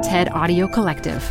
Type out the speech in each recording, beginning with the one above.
TED Audio Collective.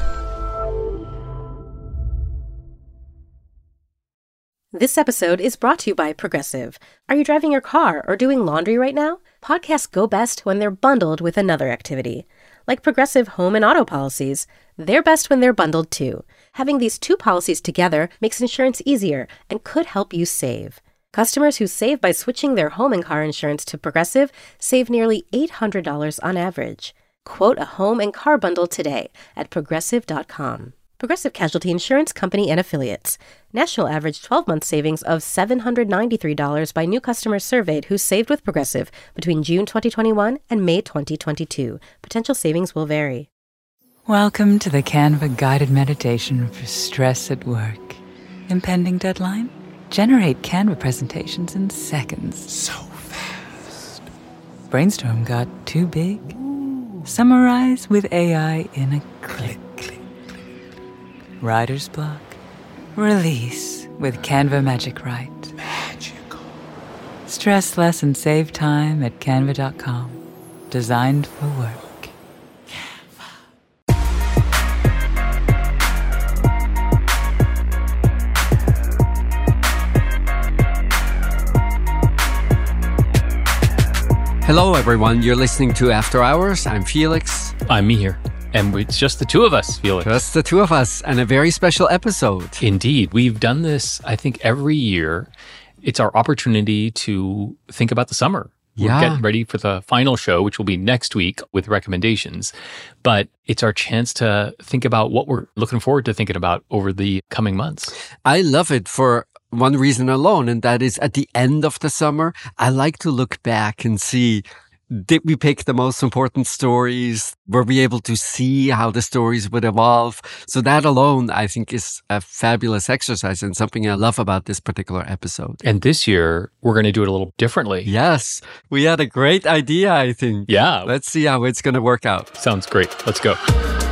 This episode is brought to you by Progressive. Are you driving your car or doing laundry right now? Podcasts go best when they're bundled with another activity. Like Progressive home and auto policies, they're best when they're bundled too. Having these two policies together makes insurance easier and could help you save. Customers who save by switching their home and car insurance to Progressive save nearly $800 on average. Quote a home and car bundle today at Progressive.com. Progressive Casualty Insurance Company and Affiliates. National average 12-month savings of $793 by new customers surveyed who saved with Progressive between June 2021 and May 2022. Potential savings will vary. Welcome to the Canva guided meditation for stress at work. Impending deadline? Generate Canva presentations in seconds. So fast. Brainstorm got too big? Summarize with AI in a click. Writer's block? Release with Canva Magic Write. Magical. Stress less and save time at canva.com. Designed for work. Hello, everyone. You're listening to After Hours. I'm Felix. I'm Mihir. And it's just the two of us, Felix. Just the two of us, and a very special episode. Indeed. We've done this, I think, every year. It's our opportunity to think about the summer. We're getting ready for the final show, which will be next week with recommendations. But it's our chance to think about what we're looking forward to thinking about over the coming months. I love it for one reason alone, and that is at the end of the summer, I like to look back and see, did we pick the most important stories? Were we able to see how the stories would evolve? So that alone, I think, is a fabulous exercise and something I love about this particular episode. And this year, we're going to do it a little differently. Yes, we had a great idea, I think. Yeah. Let's see how it's going to work out. Sounds great. Let's go.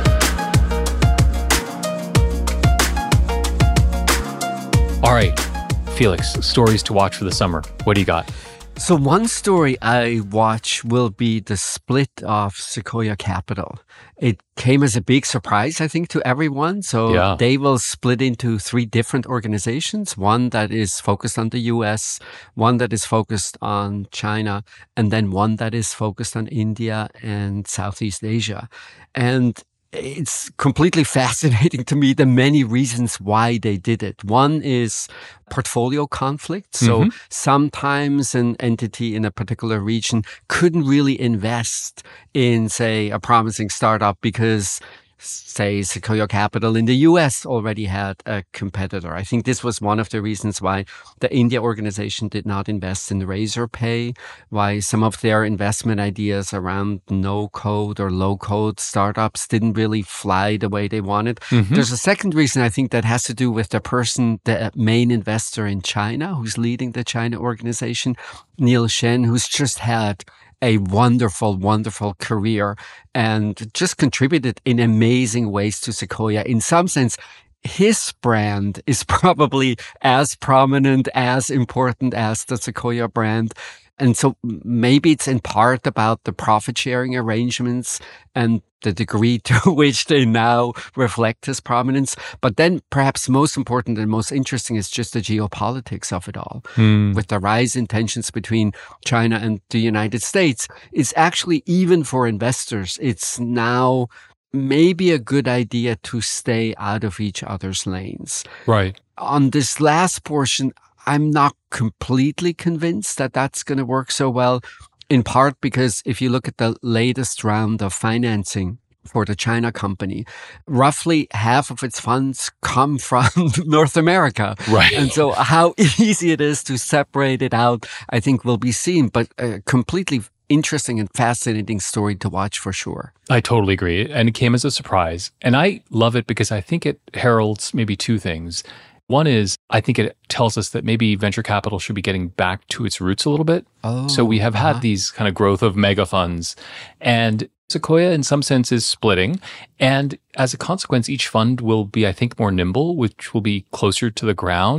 All right, Felix, stories to watch for the summer. What do you got? So one story I watch will be the split of Sequoia Capital. It came as a big surprise, I think, to everyone. So they will split into three different organizations. One that is focused on the US, one that is focused on China, and then one that is focused on India and Southeast Asia. And it's completely fascinating to me, the many reasons why they did it. One is portfolio conflict. So sometimes an entity in a particular region couldn't really invest in, say, a promising startup because, say, Sequoia Capital in the US already had a competitor. I think this was one of the reasons why the India organization did not invest in Razorpay, why some of their investment ideas around no-code or low-code startups didn't really fly the way they wanted. There's a second reason, I think, that has to do with the main investor in China, who's leading the China organization, Neil Shen, who's just had a wonderful, wonderful career and just contributed in amazing ways to Sequoia. In some sense, his brand is probably as prominent, as important as the Sequoia brand. And so maybe it's in part about the profit-sharing arrangements and the degree to which they now reflect his prominence. But then perhaps most important and most interesting is just the geopolitics of it all. With the rise in tensions between China and the United States, it's actually, even for investors, it's now maybe a good idea to stay out of each other's lanes. Right. On this last portion, I'm not completely convinced that that's going to work so well, in part because if you look at the latest round of financing for the China company, roughly half of its funds come from North America. Right. And so how easy it is to separate it out, I think will be seen, but completely interesting and fascinating story to watch for sure. I totally agree. And it came as a surprise. And I love it because I think it heralds maybe two things. One is, I think it tells us that maybe venture capital should be getting back to its roots a little bit. So we have had these kind of growth of mega funds, and Sequoia in some sense is splitting. And as a consequence, each fund will be, I think, more nimble, which will be closer to the ground.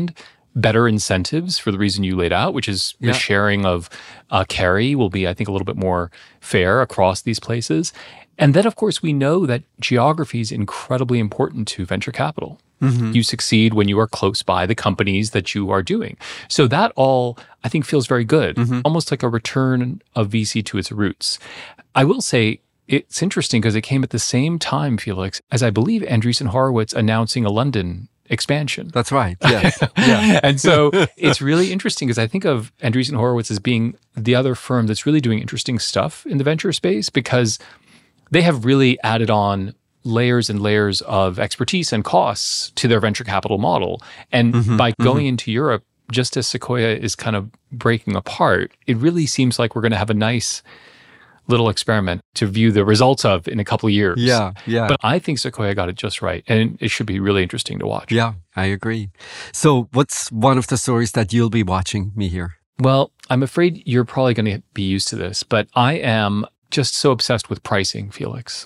better incentives for the reason you laid out, which is the sharing of carry will be, I think, a little bit more fair across these places. And then, of course, we know that geography is incredibly important to venture capital. Mm-hmm. You succeed when you are close by the companies that you are doing. So that all, I think, feels very good, almost like a return of VC to its roots. I will say, it's interesting because it came at the same time, Felix, as I believe Andreessen Horowitz announcing a London expansion. That's right. Yes. Yeah. And so it's really interesting because I think of Andreessen Horowitz as being the other firm that's really doing interesting stuff in the venture space because they have really added on layers and layers of expertise and costs to their venture capital model. And by going into Europe, just as Sequoia is kind of breaking apart, it really seems like we're going to have a nice little experiment to view the results of in a couple of years. Yeah. But I think Sequoia got it just right. And it should be really interesting to watch. Yeah, I agree. So what's one of the stories that you'll be watching, Mihir? Well, I'm afraid you're probably going to be used to this, but I am just so obsessed with pricing, Felix.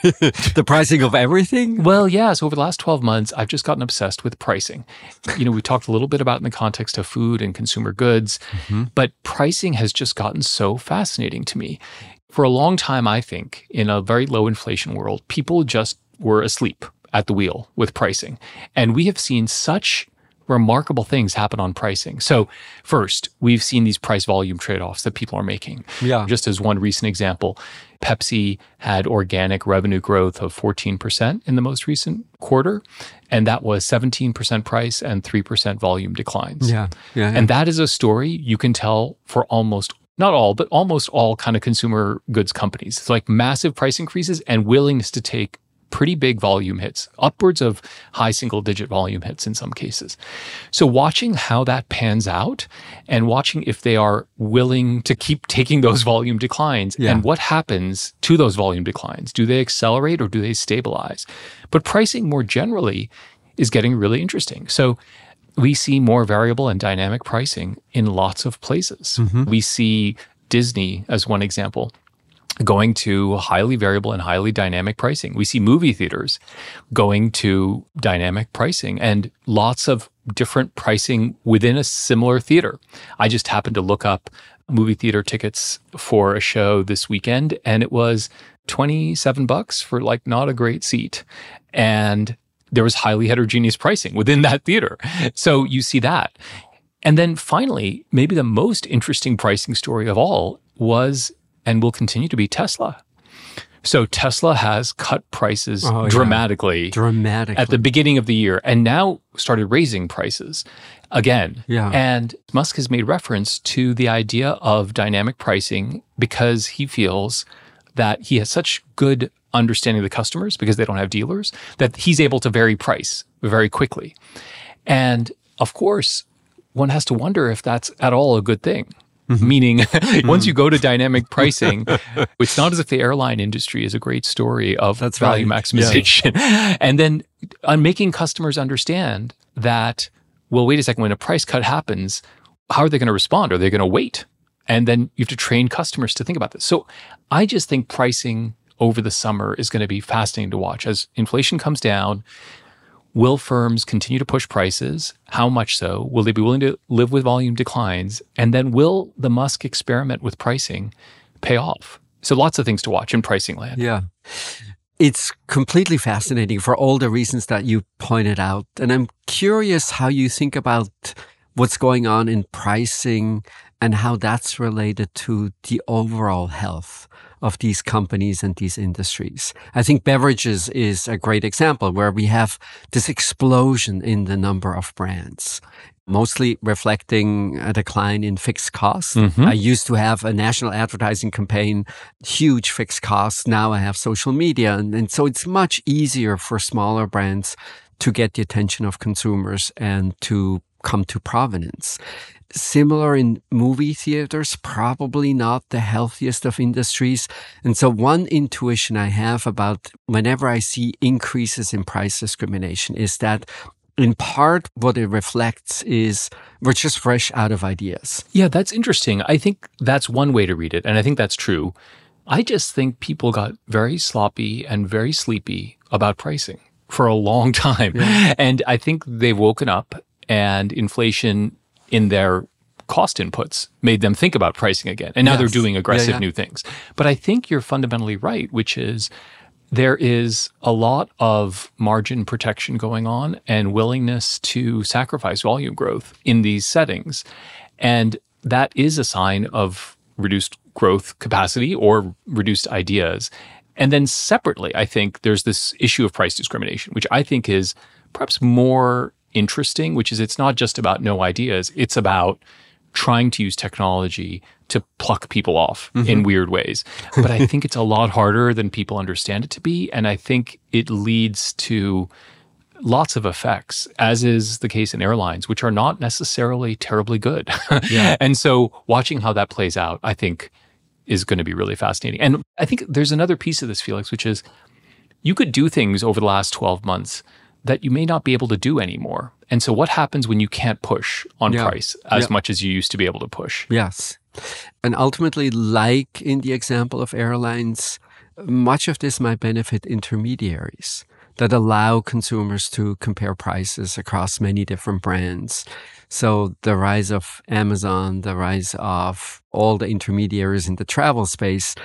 The pricing of everything? Well, yeah. So over the last 12 months, I've just gotten obsessed with pricing. We talked a little bit about in the context of food and consumer goods, but pricing has just gotten so fascinating to me. For a long time, I think, in a very low inflation world, people just were asleep at the wheel with pricing. And we have seen such remarkable things happen on pricing. So first, we've seen these price volume trade-offs that people are making. Yeah. Just as one recent example, Pepsi had organic revenue growth of 14% in the most recent quarter, and that was 17% price and 3% volume declines. Yeah. And that is a story you can tell for not all, but almost all kind of consumer goods companies. It's like massive price increases and willingness to take pretty big volume hits, upwards of high single-digit volume hits in some cases. So watching how that pans out and watching if they are willing to keep taking those volume declines and what happens to those volume declines. Do they accelerate or do they stabilize? But pricing more generally is getting really interesting. So we see more variable and dynamic pricing in lots of places. We see Disney as one example going to highly variable and highly dynamic pricing. We see movie theaters going to dynamic pricing and lots of different pricing within a similar theater. I just happened to look up movie theater tickets for a show this weekend, and it was $27 for like not a great seat. And there was highly heterogeneous pricing within that theater. So you see that. And then finally, maybe the most interesting pricing story of all was and will continue to be Tesla. So Tesla has cut prices dramatically at the beginning of the year and now started raising prices again. Yeah. And Musk has made reference to the idea of dynamic pricing because he feels that he has such good understanding of the customers because they don't have dealers that he's able to vary price very quickly. And of course, one has to wonder if that's at all a good thing. Meaning, once you go to dynamic pricing, it's not as if the airline industry is a great story of value maximization. Yeah. And then making customers understand that, well, wait a second, when a price cut happens, how are they going to respond? Are they going to wait? And then you have to train customers to think about this. So I just think pricing over the summer is going to be fascinating to watch. As inflation comes down, will firms continue to push prices? How much so? Will they be willing to live with volume declines? And then will the Musk experiment with pricing pay off? So lots of things to watch in pricing land. Yeah. It's completely fascinating for all the reasons that you pointed out. And I'm curious how you think about what's going on in pricing and how that's related to the overall health of these companies and these industries. I think beverages is a great example where we have this explosion in the number of brands, mostly reflecting a decline in fixed costs. I used to have a national advertising campaign, huge fixed costs. Now I have social media. And so it's much easier for smaller brands to get the attention of consumers and to come to provenance. Similar in movie theaters, probably not the healthiest of industries. And so one intuition I have about whenever I see increases in price discrimination is that in part what it reflects is we're just fresh out of ideas. Yeah, that's interesting. I think that's one way to read it. And I think that's true. I just think people got very sloppy and very sleepy about pricing for a long time. Yeah. And I think they've woken up and inflation in their cost inputs made them think about pricing again. And now they're doing aggressive new things. But I think you're fundamentally right, which is there is a lot of margin protection going on and willingness to sacrifice volume growth in these settings. And that is a sign of reduced growth capacity or reduced ideas. And then separately, I think there's this issue of price discrimination, which I think is perhaps more interesting, which is it's not just about no ideas. It's about trying to use technology to pluck people off in weird ways. But I think it's a lot harder than people understand it to be. And I think it leads to lots of effects, as is the case in airlines, which are not necessarily terribly good. And so watching how that plays out, I think, is going to be really fascinating. And I think there's another piece of this, Felix, which is you could do things over the last 12 months that you may not be able to do anymore. And so what happens when you can't push on price as much as you used to be able to push? Yes. And ultimately, like in the example of airlines, much of this might benefit intermediaries that allow consumers to compare prices across many different brands. So the rise of Amazon, the rise of all the intermediaries in the travel space,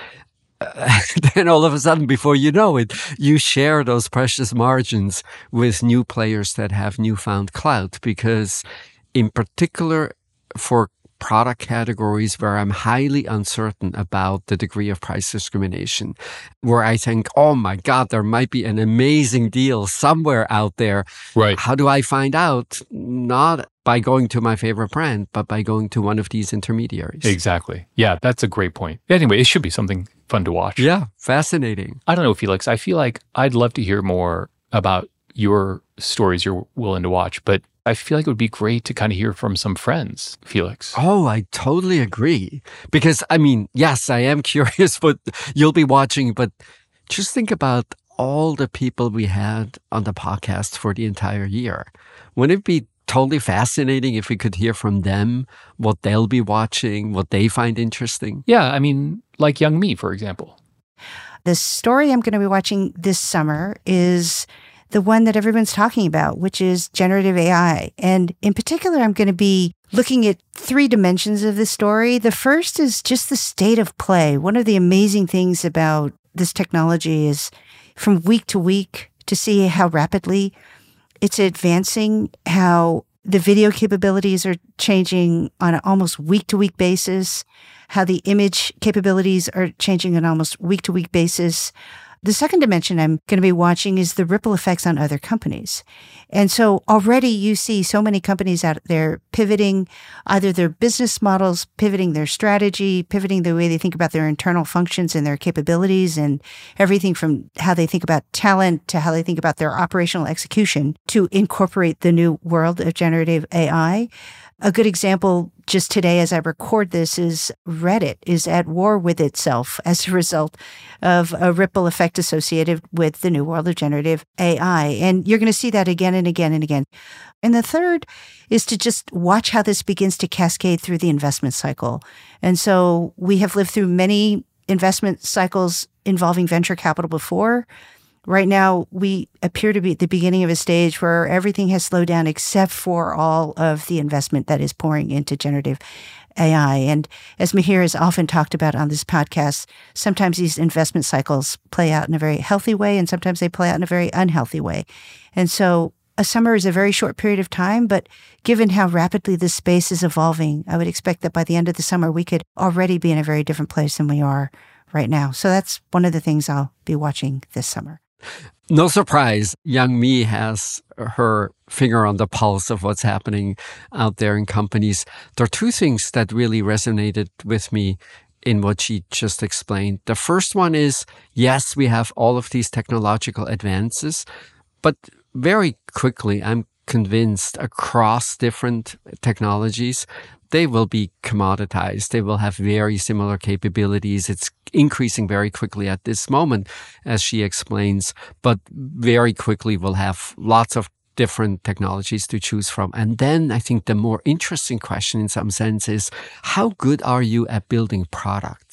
then all of a sudden, before you know it, you share those precious margins with new players that have newfound clout. Because in particular, for product categories where I'm highly uncertain about the degree of price discrimination, where I think, oh my God, there might be an amazing deal somewhere out there. Right. How do I find out? Not by going to my favorite brand, but by going to one of these intermediaries. Exactly. Yeah, that's a great point. Anyway, it should be something fun to watch. Yeah, fascinating. I don't know, Felix. I feel like I'd love to hear more about your stories you're willing to watch, but I feel like it would be great to kind of hear from some friends, Felix. Oh, I totally agree. Because, I mean, yes, I am curious what you'll be watching, but just think about all the people we had on the podcast for the entire year. Wouldn't it be totally fascinating if we could hear from them, what they'll be watching, what they find interesting? Yeah, I mean, like Young Me, for example. The story I'm going to be watching this summer is the one that everyone's talking about, which is generative AI. And in particular, I'm going to be looking at 3 dimensions of the story. The first is just the state of play. One of the amazing things about this technology is from week to week to see how rapidly it's advancing, how the video capabilities are changing on an almost week-to-week basis, how the image capabilities are changing on an almost week-to-week basis. The second dimension I'm going to be watching is the ripple effects on other companies. And so already you see so many companies out there pivoting either their business models, pivoting their strategy, pivoting the way they think about their internal functions and their capabilities, and everything from how they think about talent to how they think about their operational execution to incorporate the new world of generative AI. A good example just today as I record this is Reddit is at war with itself as a result of a ripple effect associated with the new world of generative AI. And you're going to see that again and again and again. And the third is to just watch how this begins to cascade through the investment cycle. And so we have lived through many investment cycles involving venture capital before. Right now, we appear to be at the beginning of a stage where everything has slowed down except for all of the investment that is pouring into generative AI. And as Mihir has often talked about on this podcast, sometimes these investment cycles play out in a very healthy way, and sometimes they play out in a very unhealthy way. And so a summer is a very short period of time, but given how rapidly this space is evolving, I would expect that by the end of the summer, we could already be in a very different place than we are right now. So that's one of the things I'll be watching this summer. No surprise, Young Me has her finger on the pulse of what's happening out there in companies. There are 2 things that really resonated with me in what she just explained. The first one is, yes, we have all of these technological advances, but very quickly, I'm convinced across different technologies, they will be commoditized. They will have very similar capabilities. It's increasing very quickly at this moment, as she explains, but very quickly we'll have lots of different technologies to choose from. And then I think the more interesting question in some sense is, how good are you at building products?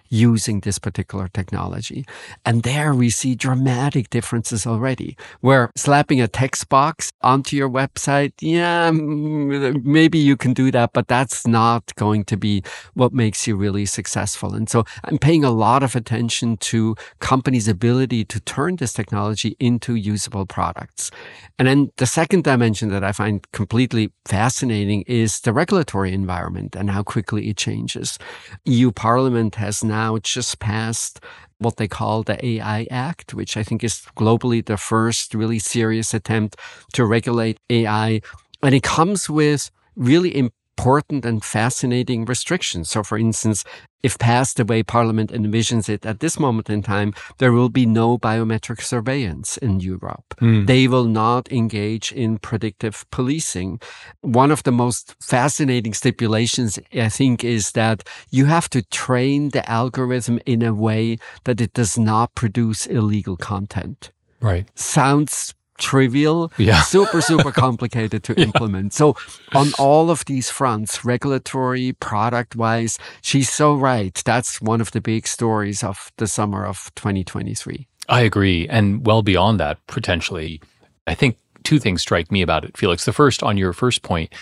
using this particular technology. And there we see dramatic differences already, where slapping a text box onto your website, yeah, maybe you can do that, but that's not going to be what makes you really successful. And so I'm paying a lot of attention to companies' ability to turn this technology into usable products. And then the second dimension that I find completely fascinating is the regulatory environment and how quickly it changes. EU Parliament has now just passed what they call the AI Act, which I think is globally the first really serious attempt to regulate AI. And it comes with really important and fascinating restrictions. So, for instance, if passed the way Parliament envisions it at this moment in time, there will be no biometric surveillance in Europe. They will not engage in predictive policing. One of the most fascinating stipulations, I think, is that you have to train the algorithm in a way that it does not produce illegal content. Right. Sounds trivial, super complicated to implement. So on all of these fronts, regulatory, product-wise, she's so right. That's one of the big stories of the summer of 2023. I agree. And well beyond that, potentially, I think two things strike me about it, Felix. The first, on your first point,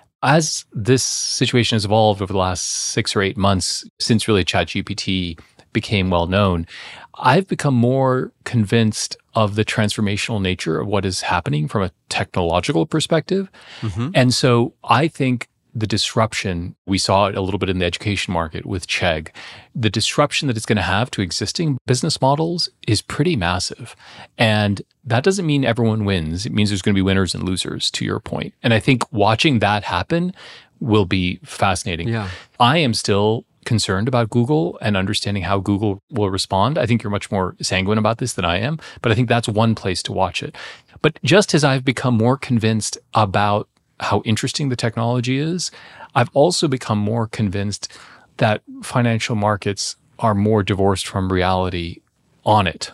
as this situation has evolved over the last 6 or 8 months, since really ChatGPT became well known, I've become more convinced of the transformational nature of what is happening from a technological perspective. And so I think the disruption, we saw it a little bit in the education market with Chegg, the disruption that it's going to have to existing business models is pretty massive. And that doesn't mean everyone wins. It means there's going to be winners and losers, to your point. And I think watching that happen will be fascinating. Yeah. I am still concerned about Google and understanding how Google will respond. I think you're much more sanguine about this than I am, but I think that's one place to watch it. But just as I've become more convinced about how interesting the technology is, I've also become more convinced that financial markets are more divorced from reality on it.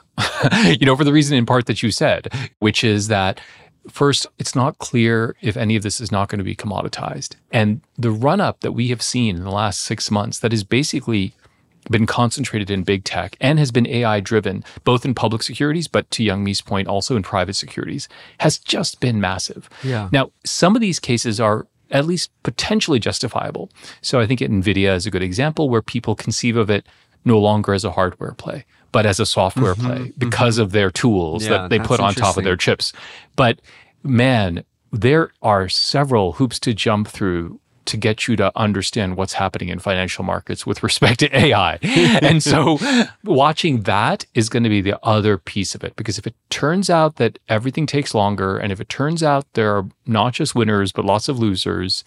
For the reason in part that you said, which is that first, it's not clear if any of this is not going to be commoditized. And the run-up that we have seen in the last 6 months that has basically been concentrated in big tech and has been AI-driven, both in public securities, but to Young Mi's point, also in private securities, has just been massive. Yeah. Now, some of these cases are at least potentially justifiable. So I think NVIDIA is a good example where people conceive of it no longer as a hardware play, but as a software play because of their tools that they put on top of their chips. But man, there are several hoops to jump through to get you to understand what's happening in financial markets with respect to AI. And so watching that is going to be the other piece of it, because if it turns out that everything takes longer, and if it turns out there are not just winners, but lots of losers,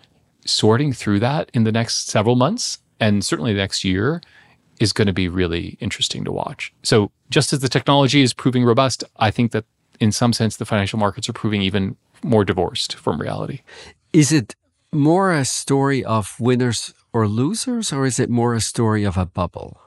sorting through that in the next several months, and certainly the next year, is going to be really interesting to watch. So just as the technology is proving robust, I think that in some sense, the financial markets are proving even more divorced from reality. Is it more a story of winners or losers, or is it more a story of a bubble?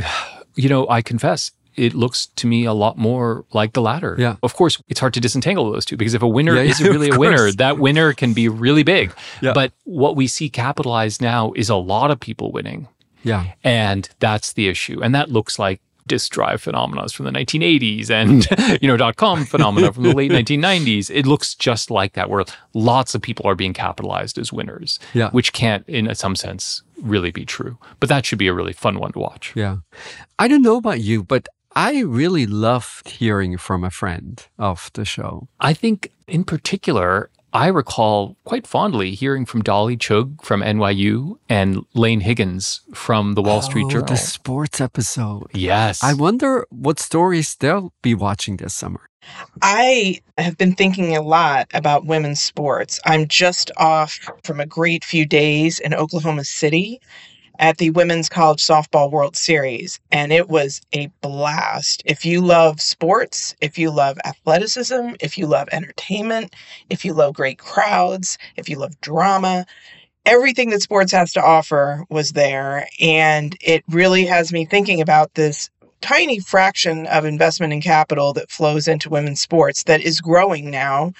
I confess, it looks to me a lot more like the latter. Yeah. Of course, it's hard to disentangle those two, because if a winner isn't really a winner, that winner can be really big. Yeah. But what we see capitalized now is a lot of people winning. Yeah. And that's the issue. And that looks like disk drive phenomena from the 1980s and, .com phenomena from the late 1990s. It looks just like that, where lots of people are being capitalized as winners, which can't, in some sense, really be true. But that should be a really fun one to watch. Yeah. I don't know about you, but I really loved hearing from a friend of the show. I think, in particular, I recall quite fondly hearing from Dolly Chugh from NYU and Lane Higgins from the Wall Street Journal. The sports episode. Yes. I wonder what stories they'll be watching this summer. I have been thinking a lot about women's sports. I'm just off from a great few days in Oklahoma City at the Women's College Softball World Series, and it was a blast. If you love sports, if you love athleticism, if you love entertainment, if you love great crowds, if you love drama, everything that sports has to offer was there, and it really has me thinking about this tiny fraction of investment in capital that flows into women's sports that is growing now.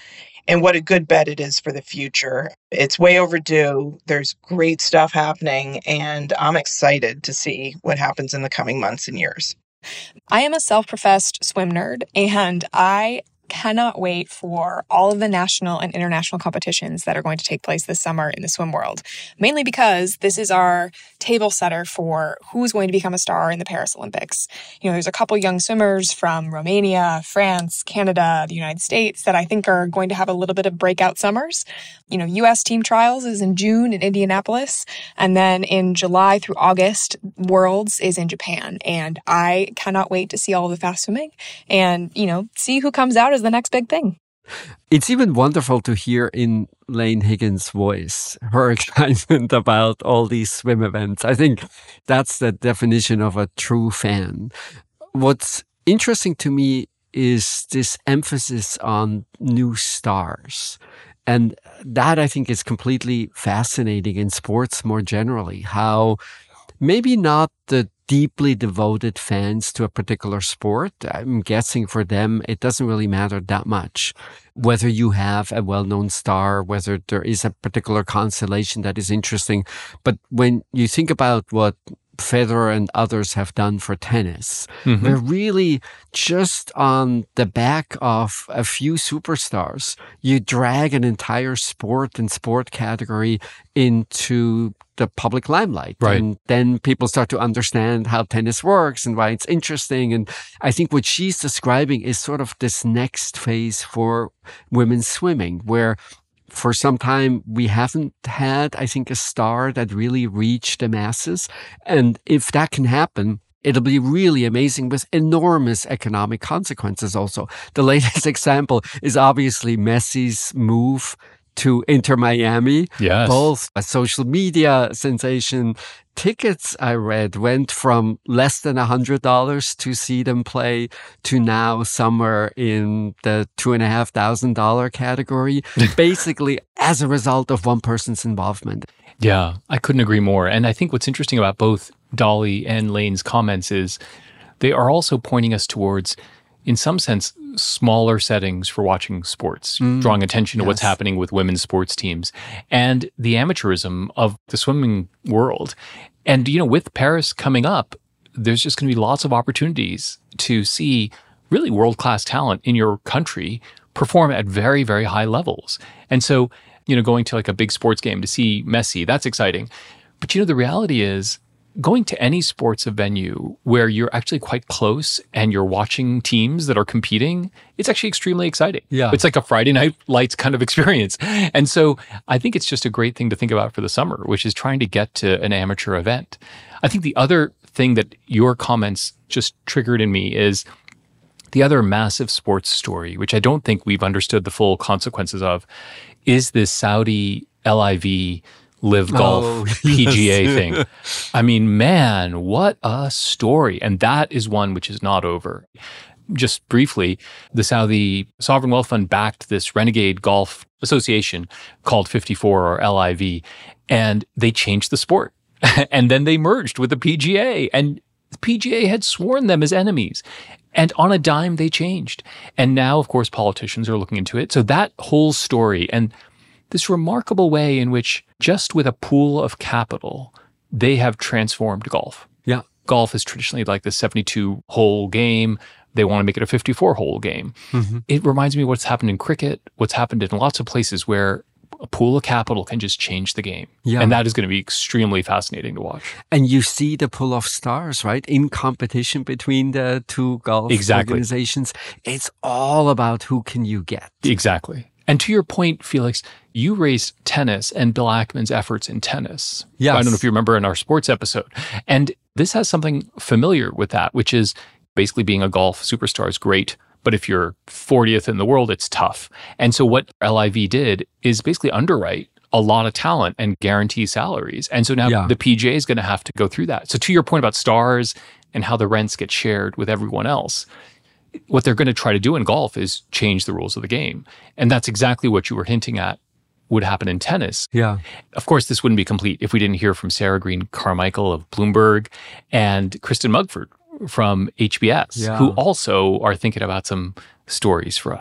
And what a good bet it is for the future. It's way overdue. There's great stuff happening, and I'm excited to see what happens in the coming months and years. I am a self-professed swim nerd, and I cannot wait for all of the national and international competitions that are going to take place this summer in the swim world, mainly because this is our table setter for who's going to become a star in the Paris Olympics. There's a couple young swimmers from Romania, France, Canada, the United States that I think are going to have a little bit of breakout summers. U.S. team trials is in June in Indianapolis, and then in July through August, Worlds is in Japan. And I cannot wait to see all the fast swimming and, see who comes out as the next big thing. It's even wonderful to hear in Lane Higgins' voice her excitement about all these swim events. I think that's the definition of a true fan. What's interesting to me is this emphasis on new stars. And that, I think, is completely fascinating in sports more generally, how maybe not the deeply devoted fans to a particular sport. I'm guessing for them, it doesn't really matter that much whether you have a well-known star, whether there is a particular constellation that is interesting. But when you think about what Federer and others have done for tennis, we're really just on the back of a few superstars. You drag an entire sport and sport category into the public limelight. Right. And then people start to understand how tennis works and why it's interesting. And I think what she's describing is sort of this next phase for women's swimming, where for some time we haven't had, I think, a star that really reached the masses. And if that can happen, it'll be really amazing with enormous economic consequences also. The latest example is obviously Messi's move to Inter Miami. Yes. Both a social media sensation. Tickets, I read, went from less than $100 to see them play to now somewhere in the $2,500 category, basically as a result of one person's involvement. Yeah, I couldn't agree more. And I think what's interesting about both Dolly and Lane's comments is they are also pointing us towards, in some sense, smaller settings for watching sports, drawing attention to what's happening with women's sports teams and the amateurism of the swimming world. And, with Paris coming up, there's just going to be lots of opportunities to see really world-class talent in your country perform at very, very high levels. And so, going to like a big sports game to see Messi, that's exciting. But, the reality is, going to any sports venue where you're actually quite close and you're watching teams that are competing, it's actually extremely exciting. Yeah. It's like a Friday Night Lights kind of experience. And so I think it's just a great thing to think about for the summer, which is trying to get to an amateur event. I think the other thing that your comments just triggered in me is the other massive sports story, which I don't think we've understood the full consequences of, is this Saudi LIV Live Golf PGA thing. I mean, man, what a story. And that is one which is not over. Just briefly, the Saudi Sovereign Wealth Fund backed this renegade golf association called 54 or LIV, and they changed the sport. And then they merged with the PGA, and the PGA had sworn them as enemies. And on a dime, they changed. And now, of course, politicians are looking into it. So that whole story and this remarkable way in which just with a pool of capital, they have transformed golf. Yeah. Golf is traditionally like the 72-hole game. They want to make it a 54-hole game. It reminds me of what's happened in cricket, what's happened in lots of places where a pool of capital can just change the game. Yeah. And that is going to be extremely fascinating to watch. And you see the pull of stars, right? In competition between the two golf organizations. It's all about who can you get. Exactly. And to your point, Felix, you raised tennis and Bill Ackman's efforts in tennis. Yes. I don't know if you remember in our sports episode. And this has something familiar with that, which is basically being a golf superstar is great, but if you're 40th in the world, it's tough. And so what LIV did is basically underwrite a lot of talent and guarantee salaries. And so now the PGA is going to have to go through that. So to your point about stars and how the rents get shared with everyone else, what they're going to try to do in golf is change the rules of the game. And that's exactly what you were hinting at would happen in tennis. Yeah. Of course, this wouldn't be complete if we didn't hear from Sarah Green Carmichael of Bloomberg and Kristen Mugford from HBS, who also are thinking about some stories for us.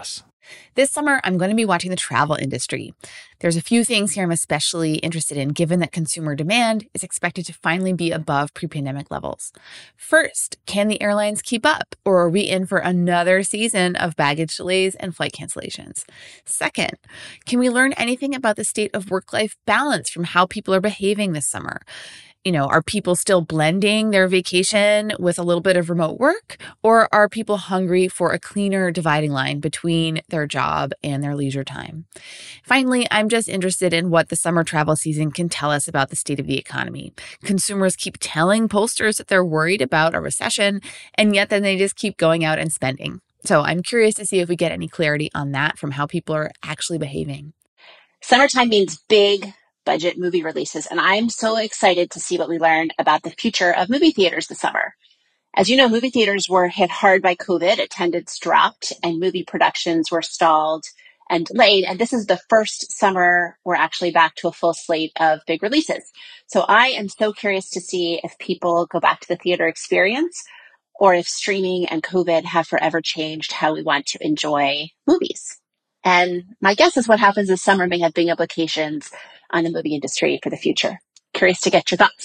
This summer, I'm going to be watching the travel industry. There's a few things here I'm especially interested in, given that consumer demand is expected to finally be above pre-pandemic levels. First, can the airlines keep up, or are we in for another season of baggage delays and flight cancellations? Second, can we learn anything about the state of work-life balance from how people are behaving this summer? Are people still blending their vacation with a little bit of remote work? Or are people hungry for a cleaner dividing line between their job and their leisure time? Finally, I'm just interested in what the summer travel season can tell us about the state of the economy. Consumers keep telling pollsters that they're worried about a recession, and yet then they just keep going out and spending. So I'm curious to see if we get any clarity on that from how people are actually behaving. Summertime means big budget movie releases, and I'm so excited to see what we learn about the future of movie theaters this summer. As you know, movie theaters were hit hard by COVID, attendance dropped, and movie productions were stalled and delayed. And this is the first summer we're actually back to a full slate of big releases. So I am so curious to see if people go back to the theater experience, or if streaming and COVID have forever changed how we want to enjoy movies. And my guess is what happens this summer may have big implications on the movie industry for the future. Curious to get your thoughts.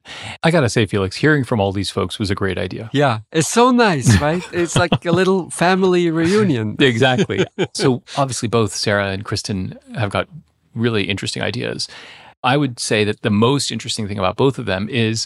I got to say, Felix, hearing from all these folks was a great idea. Yeah, it's so nice, right? It's like a little family reunion. Exactly. So obviously both Sarah and Kristen have got really interesting ideas. I would say that the most interesting thing about both of them is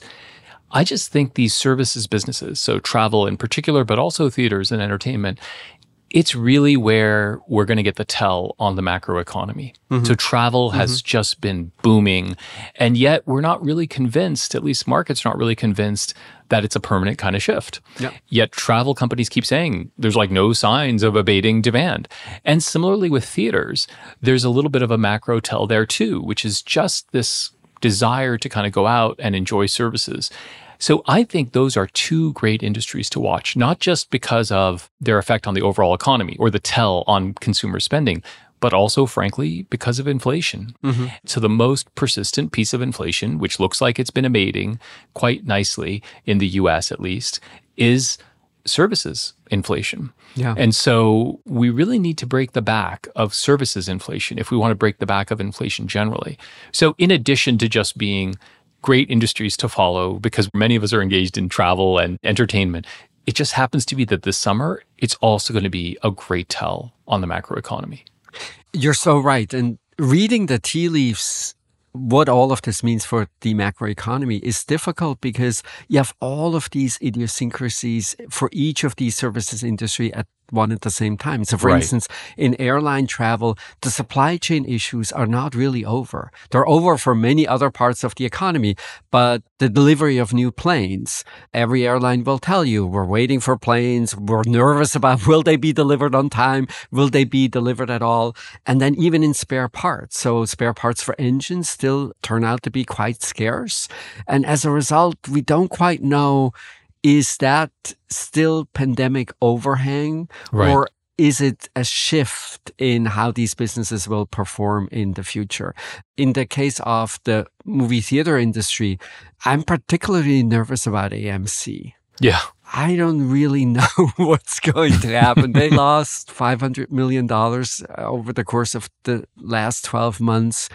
I just think these services businesses, so travel in particular, but also theaters and entertainment, it's really where we're going to get the tell on the macroeconomy. Mm-hmm. So travel has just been booming, and yet we're not really convinced, at least markets are not really convinced, that it's a permanent kind of shift. Yep. Yet travel companies keep saying there's like no signs of abating demand. And similarly with theaters, there's a little bit of a macro tell there too, which is just this desire to kind of go out and enjoy services. So I think those are two great industries to watch, not just because of their effect on the overall economy or the tell on consumer spending, but also, frankly, because of inflation. Mm-hmm. So the most persistent piece of inflation, which looks like it's been abating quite nicely in the US at least, is services inflation. Yeah. And so we really need to break the back of services inflation if we want to break the back of inflation generally. So in addition to just being great industries to follow, because many of us are engaged in travel and entertainment, it just happens to be that this summer, it's also going to be a great tell on the macroeconomy. You're so right. And reading the tea leaves, what all of this means for the macroeconomy is difficult because you have all of these idiosyncrasies for each of these services industry at one at the same time. So for instance, in airline travel, the supply chain issues are not really over. They're over for many other parts of the economy, but the delivery of new planes, every airline will tell you, we're waiting for planes. We're nervous about will they be delivered on time? Will they be delivered at all? And then even in spare parts. So spare parts for engines still turn out to be quite scarce. And as a result, we don't quite know, is that still pandemic overhang, or is it a shift in how these businesses will perform in the future? In the case of the movie theater industry, I'm particularly nervous about AMC. Yeah. I don't really know what's going to happen. They lost $500 million over the course of the last 12 months.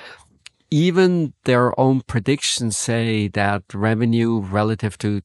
Even their own predictions say that revenue relative to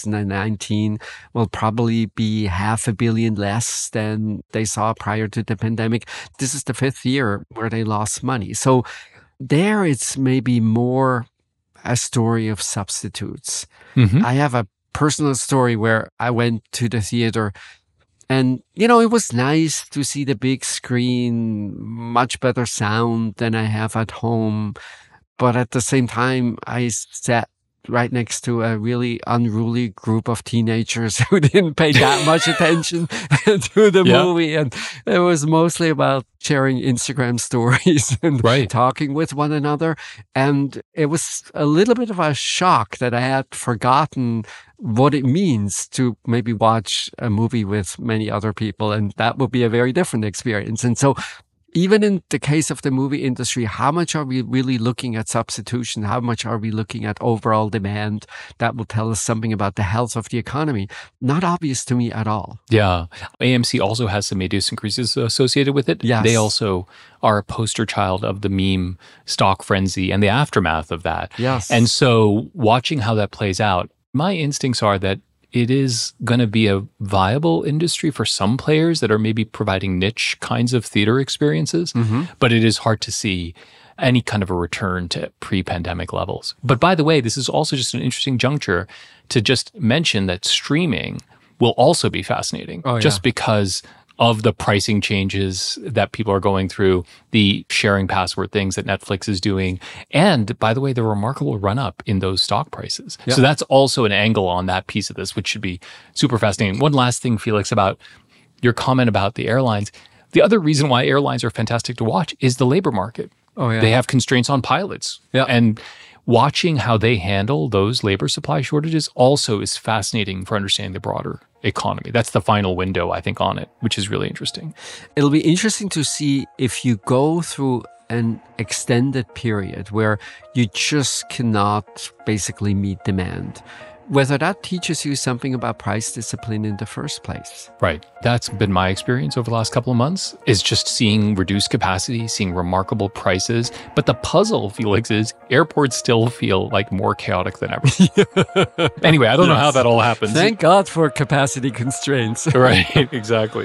2019 will probably be $500 million less than they saw prior to the pandemic. This is the 5th year where they lost money. So there it's maybe more a story of substitutes. Mm-hmm. I have a personal story where I went to the theater and, you know, it was nice to see the big screen, much better sound than I have at home. But at the same time, I sat right next to a really unruly group of teenagers who didn't pay that much attention to the movie. And it was mostly about sharing Instagram stories and talking with one another. And it was a little bit of a shock that I had forgotten what it means to maybe watch a movie with many other people. And that would be a very different experience. And so Even in the case of the movie industry, how much are we really looking at substitution? How much are we looking at overall demand that will tell us something about the health of the economy? Not obvious to me at all. Yeah. AMC also has some idiosyncrasies associated with it. Yes. They also are a poster child of the meme stock frenzy and the aftermath of that. Yes. And so watching how that plays out, my instincts are that it is going to be a viable industry for some players that are maybe providing niche kinds of theater experiences, but it is hard to see any kind of a return to pre-pandemic levels. But by the way, this is also just an interesting juncture to just mention that streaming will also be fascinating, just because of the pricing changes that people are going through, the sharing password things that Netflix is doing, and by the way, the remarkable run-up in those stock prices. Yeah. So that's also an angle on that piece of this, which should be super fascinating. One last thing, Felix, about your comment about the airlines. The other reason why airlines are fantastic to watch is the labor market. They have constraints on pilots. And watching how they handle those labor supply shortages also is fascinating for understanding the broader economy. That's the final window, I think, on it, which is really interesting. It'll be interesting to see if you go through an extended period where you just cannot basically meet demand, whether that teaches you something about price discipline in the first place. Right. That's been my experience over the last couple of months, is just seeing reduced capacity, seeing remarkable prices. But the puzzle, Felix, is airports still feel like more chaotic than ever. Anyway, I don't know how that all happens. Thank God for capacity constraints. Right, exactly.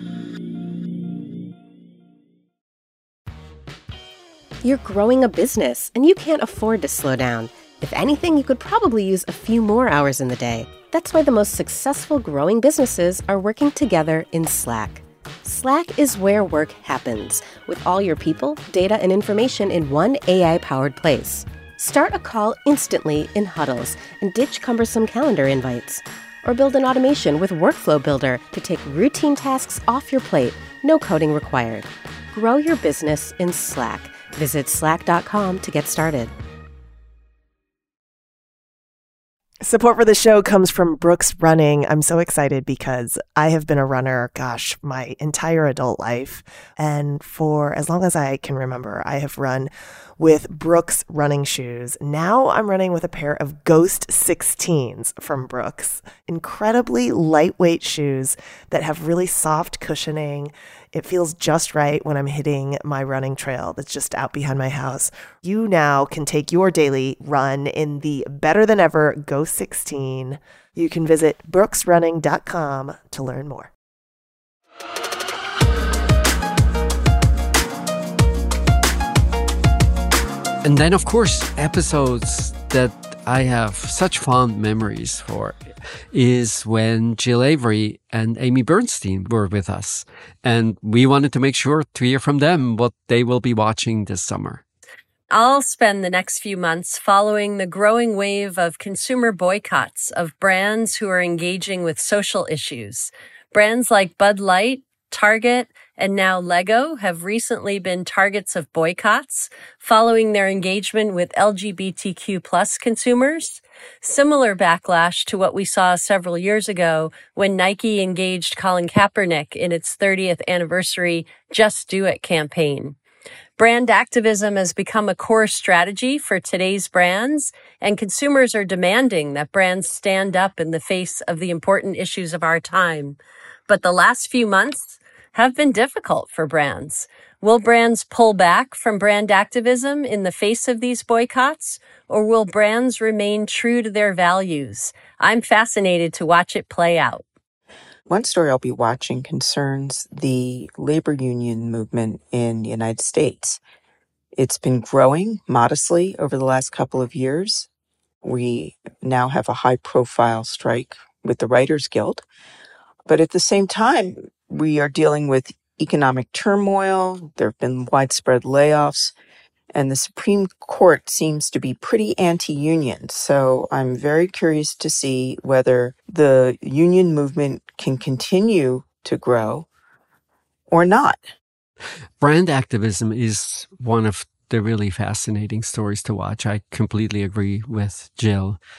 You're growing a business and you can't afford to slow down. If anything, you could probably use a few more hours in the day. That's why the most successful growing businesses are working together in Slack. Slack is where work happens, with all your people, data, and information in one AI-powered place. Start a call instantly in huddles and ditch cumbersome calendar invites. Or build an automation with Workflow Builder to take routine tasks off your plate, no coding required. Grow your business in Slack. Visit slack.com to get started. Support for the show comes from Brooks Running. I'm so excited because I have been a runner, my entire adult life. And for as long as I can remember, I have run with Brooks running shoes. Now I'm running with a pair of Ghost 16s from Brooks. Incredibly lightweight shoes that have really soft cushioning. It feels just right when I'm hitting my running trail that's just out behind my house. You now can take your daily run in the better than ever Ghost 16. You can visit brooksrunning.com to learn more. And then, of course, episodes that I have such fond memories for is when Jill Avery and Amy Bernstein were with us. And we wanted to make sure to hear from them what they will be watching this summer. I'll spend the next few months following the growing wave of consumer boycotts of brands who are engaging with social issues. Brands like Bud Light, Target, and now Lego have recently been targets of boycotts following their engagement with LGBTQ+ consumers. Similar backlash to what we saw several years ago when Nike engaged Colin Kaepernick in its 30th anniversary Just Do It campaign. Brand activism has become a core strategy for today's brands, and consumers are demanding that brands stand up in the face of the important issues of our time. But the last few months have been difficult for brands. Will brands pull back from brand activism in the face of these boycotts, or will brands remain true to their values? I'm fascinated to watch it play out. One story I'll be watching concerns the labor union movement in the United States. It's been growing modestly over the last couple of years. We now have a high-profile strike with the Writers Guild. But at the same time, we are dealing with economic turmoil. There have been widespread layoffs, and the Supreme Court seems to be pretty anti-union. So I'm very curious to see whether the union movement can continue to grow or not. Brand activism is one of the really fascinating stories to watch. I completely agree with Jill.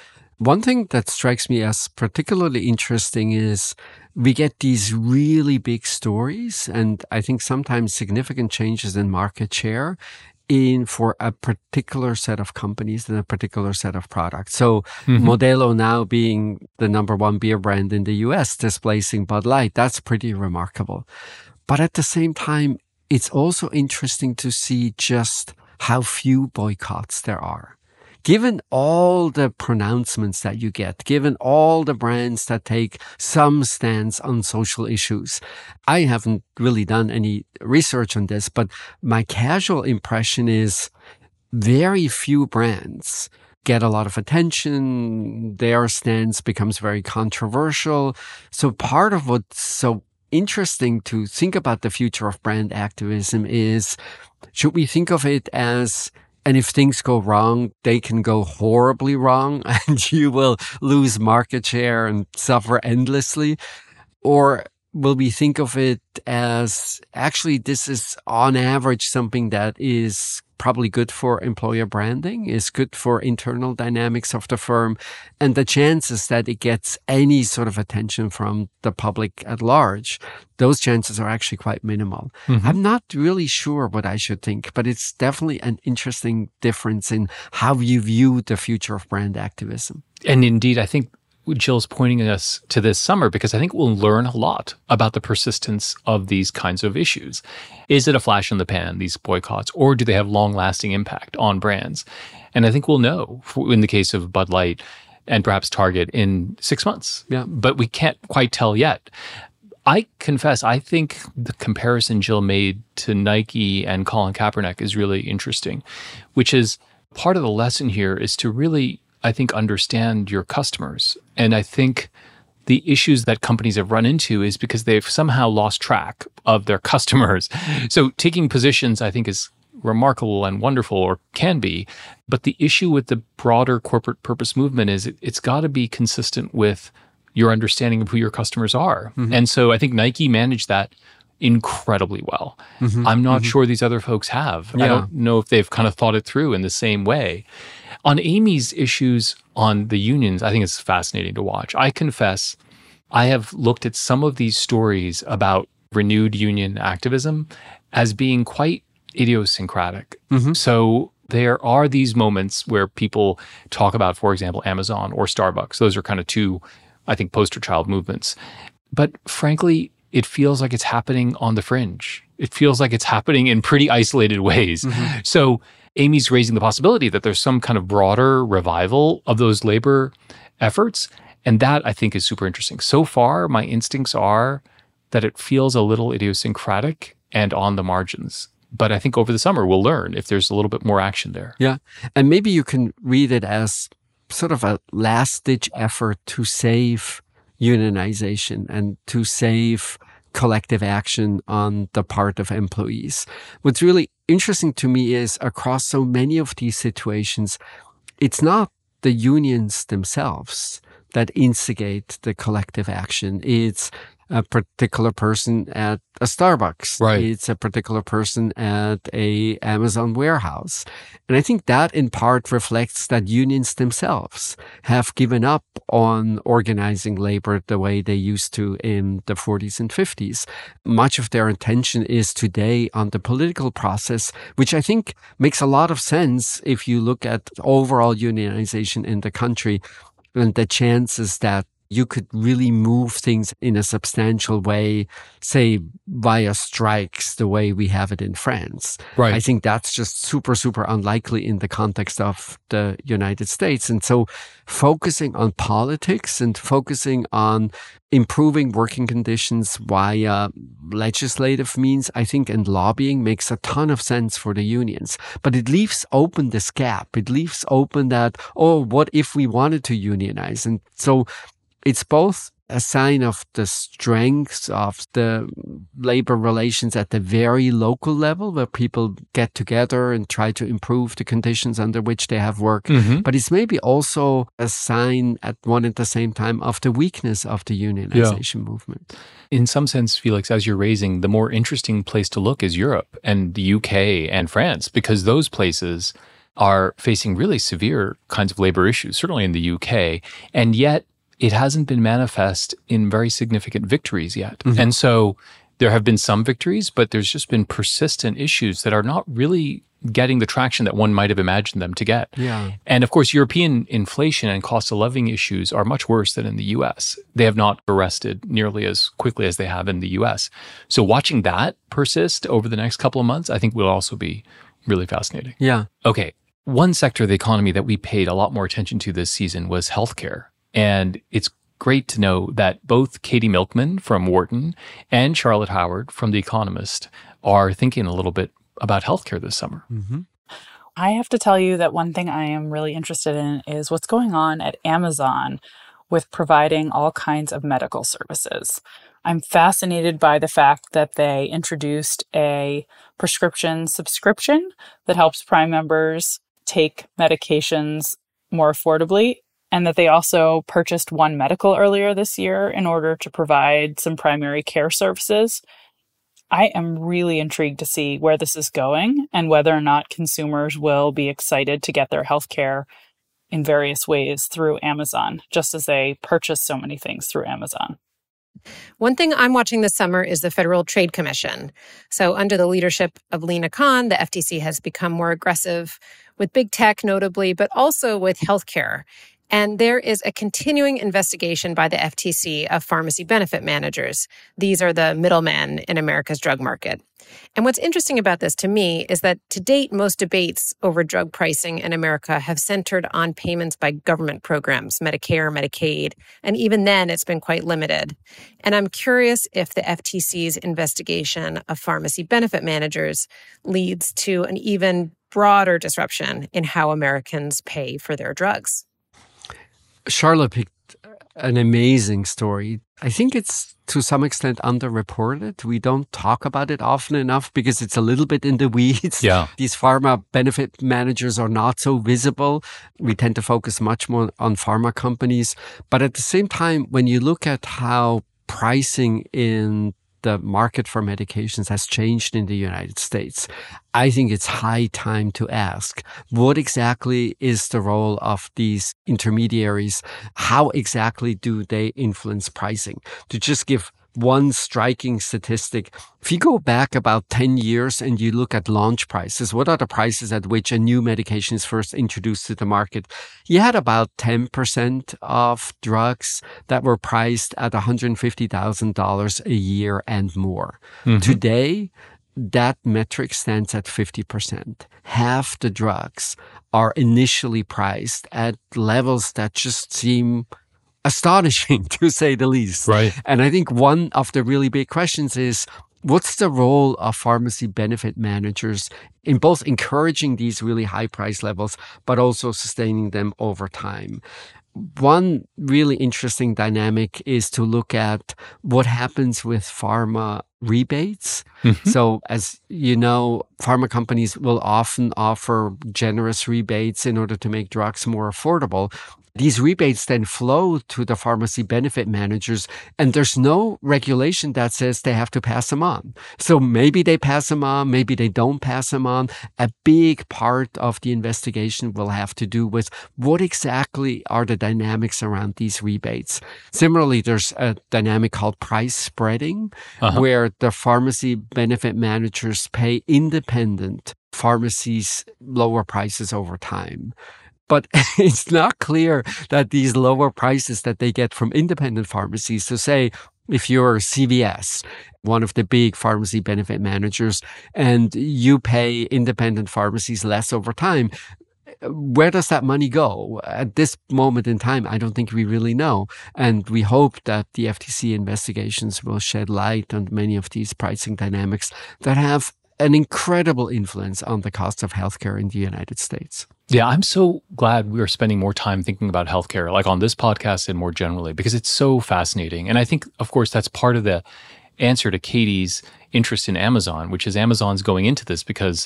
One thing that strikes me as particularly interesting is we get these really big stories and I think sometimes significant changes in market share for a particular set of companies and a particular set of products. So Modelo now being the number one beer brand in the US, displacing Bud Light, that's pretty remarkable. But at the same time, it's also interesting to see just how few boycotts there are. Given all the pronouncements that you get, given all the brands that take some stance on social issues, I haven't really done any research on this, but my casual impression is very few brands get a lot of attention. Their stance becomes very controversial. So part of what's so interesting to think about the future of brand activism is, should we think of it as, and if things go wrong, they can go horribly wrong and you will lose market share and suffer endlessly? Or will we think of it as, actually, this is on average something that is probably good for employer branding, is good for internal dynamics of the firm, and the chances that it gets any sort of attention from the public at large, those chances are actually quite minimal. I'm not really sure what I should think, but it's definitely an interesting difference in how you view the future of brand activism. And indeed, I think Jill's pointing us to this summer because I think we'll learn a lot about the persistence of these kinds of issues. Is it a flash in the pan, these boycotts, or do they have long-lasting impact on brands? And I think we'll know in the case of Bud Light and perhaps Target in 6 months. Yeah. But we can't quite tell yet. I confess, I think the comparison Jill made to Nike and Colin Kaepernick is really interesting, which is part of the lesson here is to really, I think, understand your customers. And I think the issues that companies have run into is because they've somehow lost track of their customers. So taking positions, I think, is remarkable and wonderful, or can be. But the issue with the broader corporate purpose movement is it's got to be consistent with your understanding of who your customers are. And so I think Nike managed that incredibly well. I'm not sure these other folks have. I don't know if they've kind of thought it through in the same way. On Amy's issues on the unions, I think it's fascinating to watch. I confess, I have looked at some of these stories about renewed union activism as being quite idiosyncratic. So there are these moments where people talk about, for example, Amazon or Starbucks. Those are kind of two, I think, poster child movements. But frankly, it feels like it's happening on the fringe. It feels like it's happening in pretty isolated ways. So Amy's raising the possibility that there's some kind of broader revival of those labor efforts. And that, I think, is super interesting. So far, my instincts are that it feels a little idiosyncratic and on the margins. But I think over the summer, we'll learn if there's a little bit more action there. Yeah. And maybe you can read it as sort of a last-ditch effort to save unionization and to save collective action on the part of employees. What's really interesting to me is across so many of these situations, it's not the unions themselves that instigate the collective action. It's a particular person at a Starbucks. Right. It's a particular person at a Amazon warehouse. And I think that in part reflects that unions themselves have given up on organizing labor the way they used to in the 40s and 50s. Much of their attention is today on the political process, which I think makes a lot of sense if you look at overall unionization in the country and the chances that you could really move things in a substantial way, say via strikes, the way we have it in France. Right. I think that's just super, super unlikely in the context of the United States. And so focusing on politics and focusing on improving working conditions via legislative means, I think, and lobbying makes a ton of sense for the unions. But it leaves open this gap. It leaves open that, oh, what if we wanted to unionize? And so it's both a sign of the strength of the labor relations at the very local level where people get together and try to improve the conditions under which they have work. But it's maybe also a sign at one and the same time of the weakness of the unionization movement. In some sense, Felix, as you're raising, the more interesting place to look is Europe and the UK and France, because those places are facing really severe kinds of labor issues, certainly in the UK. And yet it hasn't been manifest in very significant victories yet. Mm-hmm. And so there have been some victories, but there's just been persistent issues that are not really getting the traction that one might have imagined them to get. Yeah. And of course, European inflation and cost of living issues are much worse than in the US. They have not arrested nearly as quickly as they have in the US. So watching that persist over the next couple of months, I think will also be really fascinating. Yeah. Okay. One sector of the economy that we paid a lot more attention to this season was healthcare. And it's great to know that both Katie Milkman from Wharton and Charlotte Howard from The Economist are thinking a little bit about healthcare this summer. Mm-hmm. I have to tell you that one thing I am really interested in is what's going on at Amazon with providing all kinds of medical services. I'm fascinated by the fact that they introduced a prescription subscription that helps Prime members take medications more affordably, and that they also purchased One Medical earlier this year in order to provide some primary care services. I am really intrigued to see where this is going and whether or not consumers will be excited to get their healthcare in various ways through Amazon, just as they purchase so many things through Amazon. One thing I'm watching this summer is the Federal Trade Commission. So under the leadership of Lina Khan, the FTC has become more aggressive with big tech notably, but also with healthcare. And there is a continuing investigation by the FTC of pharmacy benefit managers. These are the middlemen in America's drug market. And what's interesting about this to me is that to date, most debates over drug pricing in America have centered on payments by government programs, Medicare, Medicaid, and even then it's been quite limited. And I'm curious if the FTC's investigation of pharmacy benefit managers leads to an even broader disruption in how Americans pay for their drugs. Charlotte picked an amazing story. I think it's to some extent underreported. We don't talk about it often enough because it's a little bit in the weeds. Yeah. These pharma benefit managers are not so visible. We tend to focus much more on pharma companies. But at the same time, when you look at how pricing in the market for medications has changed in the United States, I think it's high time to ask, what exactly is the role of these intermediaries? How exactly do they influence pricing? To just give one striking statistic, if you go back about 10 years and you look at launch prices, what are the prices at which a new medication is first introduced to the market? You had about 10% of drugs that were priced at $150,000 a year and more. Mm-hmm. Today, that metric stands at 50%. Half the drugs are initially priced at levels that just seem astonishing, to say the least. Right. And I think one of the really big questions is, what's the role of pharmacy benefit managers in both encouraging these really high price levels, but also sustaining them over time? One really interesting dynamic is to look at what happens with pharma rebates. Mm-hmm. So as you know, pharma companies will often offer generous rebates in order to make drugs more affordable. These rebates then flow to the pharmacy benefit managers, and there's no regulation that says they have to pass them on. So maybe they pass them on, maybe they don't pass them on. A big part of the investigation will have to do with what exactly are the dynamics around these rebates. Similarly, there's a dynamic called price spreading, where the pharmacy benefit managers pay independent pharmacies lower prices over time. But it's not clear that these lower prices that they get from independent pharmacies, so say if you're CVS, one of the big pharmacy benefit managers, and you pay independent pharmacies less over time, where does that money go? At this moment in time, I don't think we really know. And we hope that the FTC investigations will shed light on many of these pricing dynamics that have an incredible influence on the cost of healthcare in the United States. Yeah, I'm so glad we are spending more time thinking about healthcare, like on this podcast and more generally, because it's so fascinating. And I think, of course, that's part of the answer to Katie's interest in Amazon, which is Amazon's going into this because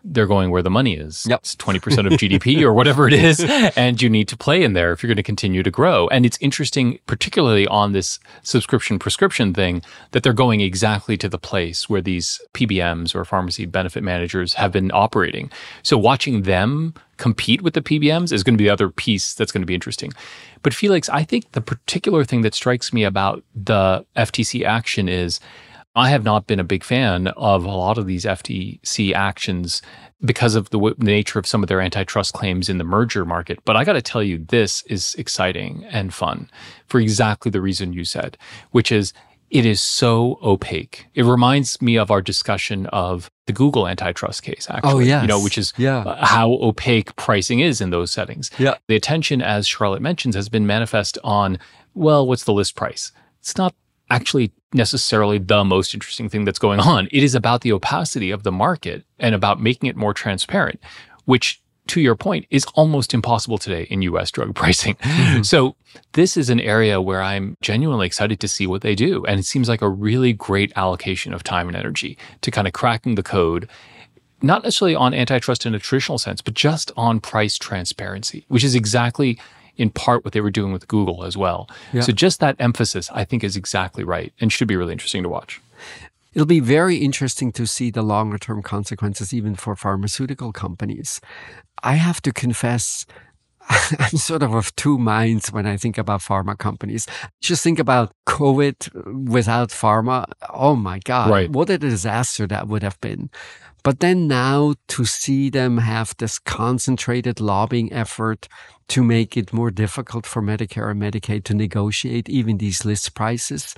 they're going where the money is. Yep. It's 20% of GDP or whatever it is, and you need to play in there if you're going to continue to grow. And it's interesting, particularly on this subscription prescription thing, that they're going exactly to the place where these PBMs or pharmacy benefit managers have been operating. So watching them compete with the PBMs is going to be the other piece that's going to be interesting. But Felix, I think the particular thing that strikes me about the FTC action is I have not been a big fan of a lot of these FTC actions because of the nature of some of their antitrust claims in the merger market. But I got to tell you, this is exciting and fun for exactly the reason you said, which is it is so opaque. It reminds me of our discussion of the Google antitrust case, actually. Oh, yes. Which is how opaque pricing is in those settings. Yeah. The attention, as Charlotte mentions, has been manifest on, well, what's the list price? It's not actually necessarily the most interesting thing that's going on. It is about the opacity of the market and about making it more transparent, which, to your point, is almost impossible today in U.S. drug pricing. Mm-hmm. So this is an area where I'm genuinely excited to see what they do. And it seems like a really great allocation of time and energy to kind of cracking the code, not necessarily on antitrust in a traditional sense, but just on price transparency, which is exactly in part what they were doing with Google as well. Yeah. So just that emphasis, I think, is exactly right and should be really interesting to watch. It'll be very interesting to see the longer term consequences even for pharmaceutical companies. I have to confess, I'm sort of two minds when I think about pharma companies. Just think about COVID without pharma. Oh my God, right. What a disaster that would have been. But then now to see them have this concentrated lobbying effort to make it more difficult for Medicare and Medicaid to negotiate even these list prices,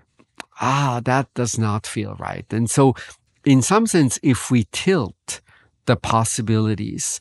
that does not feel right. And so in some sense, if we tilt the possibilities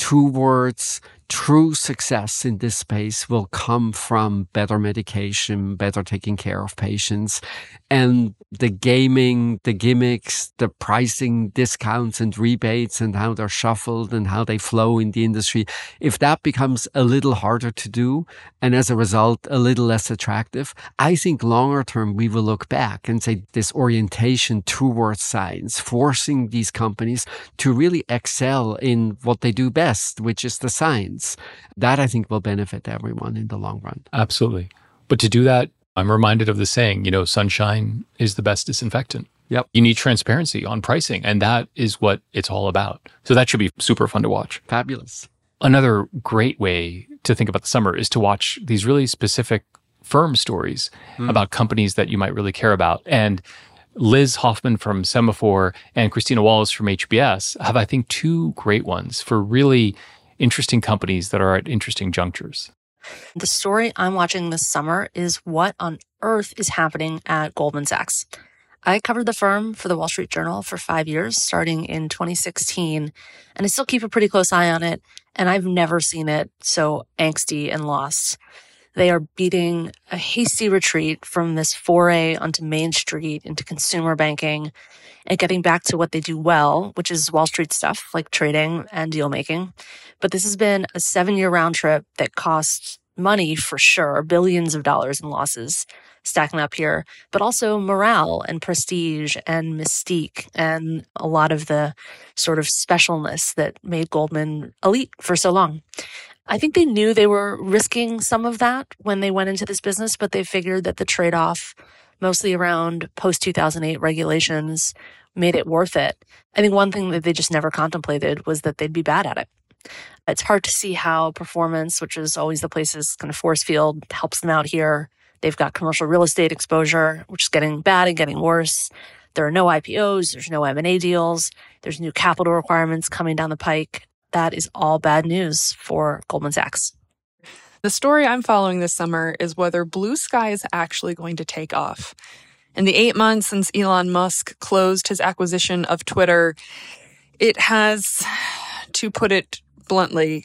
towards true success in this space will come from better medication, better taking care of patients, and the gaming, the gimmicks, the pricing discounts and rebates and how they're shuffled and how they flow in the industry. If that becomes a little harder to do and as a result a little less attractive, I think longer term we will look back and say this orientation towards science, forcing these companies to really excel in what they do best, which is the science. That I think will benefit everyone in the long run. Absolutely. But to do that, I'm reminded of the saying, sunshine is the best disinfectant. Yep. You need transparency on pricing, and that is what it's all about. So that should be super fun to watch. Fabulous. Another great way to think about the summer is to watch these really specific firm stories about companies that you might really care about. And Liz Hoffman from Semaphore and Christina Wallace from HBS have, I think, two great ones for really interesting companies that are at interesting junctures. The story I'm watching this summer is what on earth is happening at Goldman Sachs. I covered the firm for the Wall Street Journal for 5 years, starting in 2016, and I still keep a pretty close eye on it, and I've never seen it so angsty and lost. They are beating a hasty retreat from this foray onto Main Street into consumer banking and getting back to what they do well, which is Wall Street stuff like trading and deal making. But this has been a 7-year round trip that costs money for sure, billions of dollars in losses stacking up here, but also morale and prestige and mystique and a lot of the sort of specialness that made Goldman elite for so long. I think they knew they were risking some of that when they went into this business, but they figured that the trade-off, mostly around post-2008 regulations, made it worth it. I think one thing that they just never contemplated was that they'd be bad at it. It's hard to see how performance, which is always the place's kind of force field, helps them out here. They've got commercial real estate exposure, which is getting bad and getting worse. There are no IPOs. There's no M&A deals. There's new capital requirements coming down the pike. That is all bad news for Goldman Sachs. The story I'm following this summer is whether Blue Sky is actually going to take off. In the 8 months since Elon Musk closed his acquisition of Twitter, it has, to put it bluntly,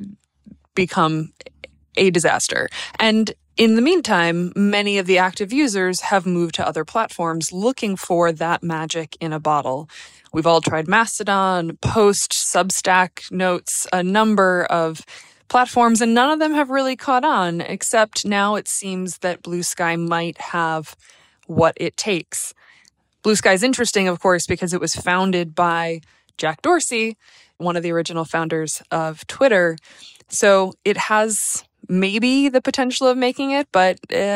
become a disaster. And in the meantime, many of the active users have moved to other platforms looking for that magic in a bottle. We've all tried Mastodon, Post, Substack, Notes, a number of platforms, and none of them have really caught on, except now it seems that Blue Sky might have what it takes. Blue Sky is interesting, of course, because it was founded by Jack Dorsey, one of the original founders of Twitter. So it has maybe the potential of making it, but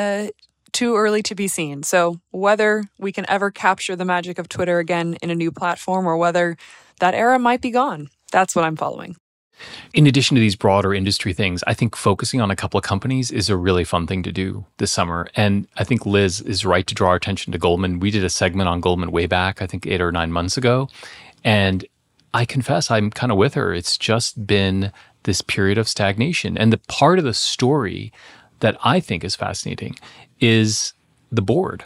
too early to be seen. So whether we can ever capture the magic of Twitter again in a new platform or whether that era might be gone, that's what I'm following. In addition to these broader industry things, I think focusing on a couple of companies is a really fun thing to do this summer. And I think Liz is right to draw our attention to Goldman. We did a segment on Goldman way back, I think 8 or 9 months ago. And I confess I'm kind of with her. It's just been this period of stagnation. And the part of the story that I think is fascinating is the board.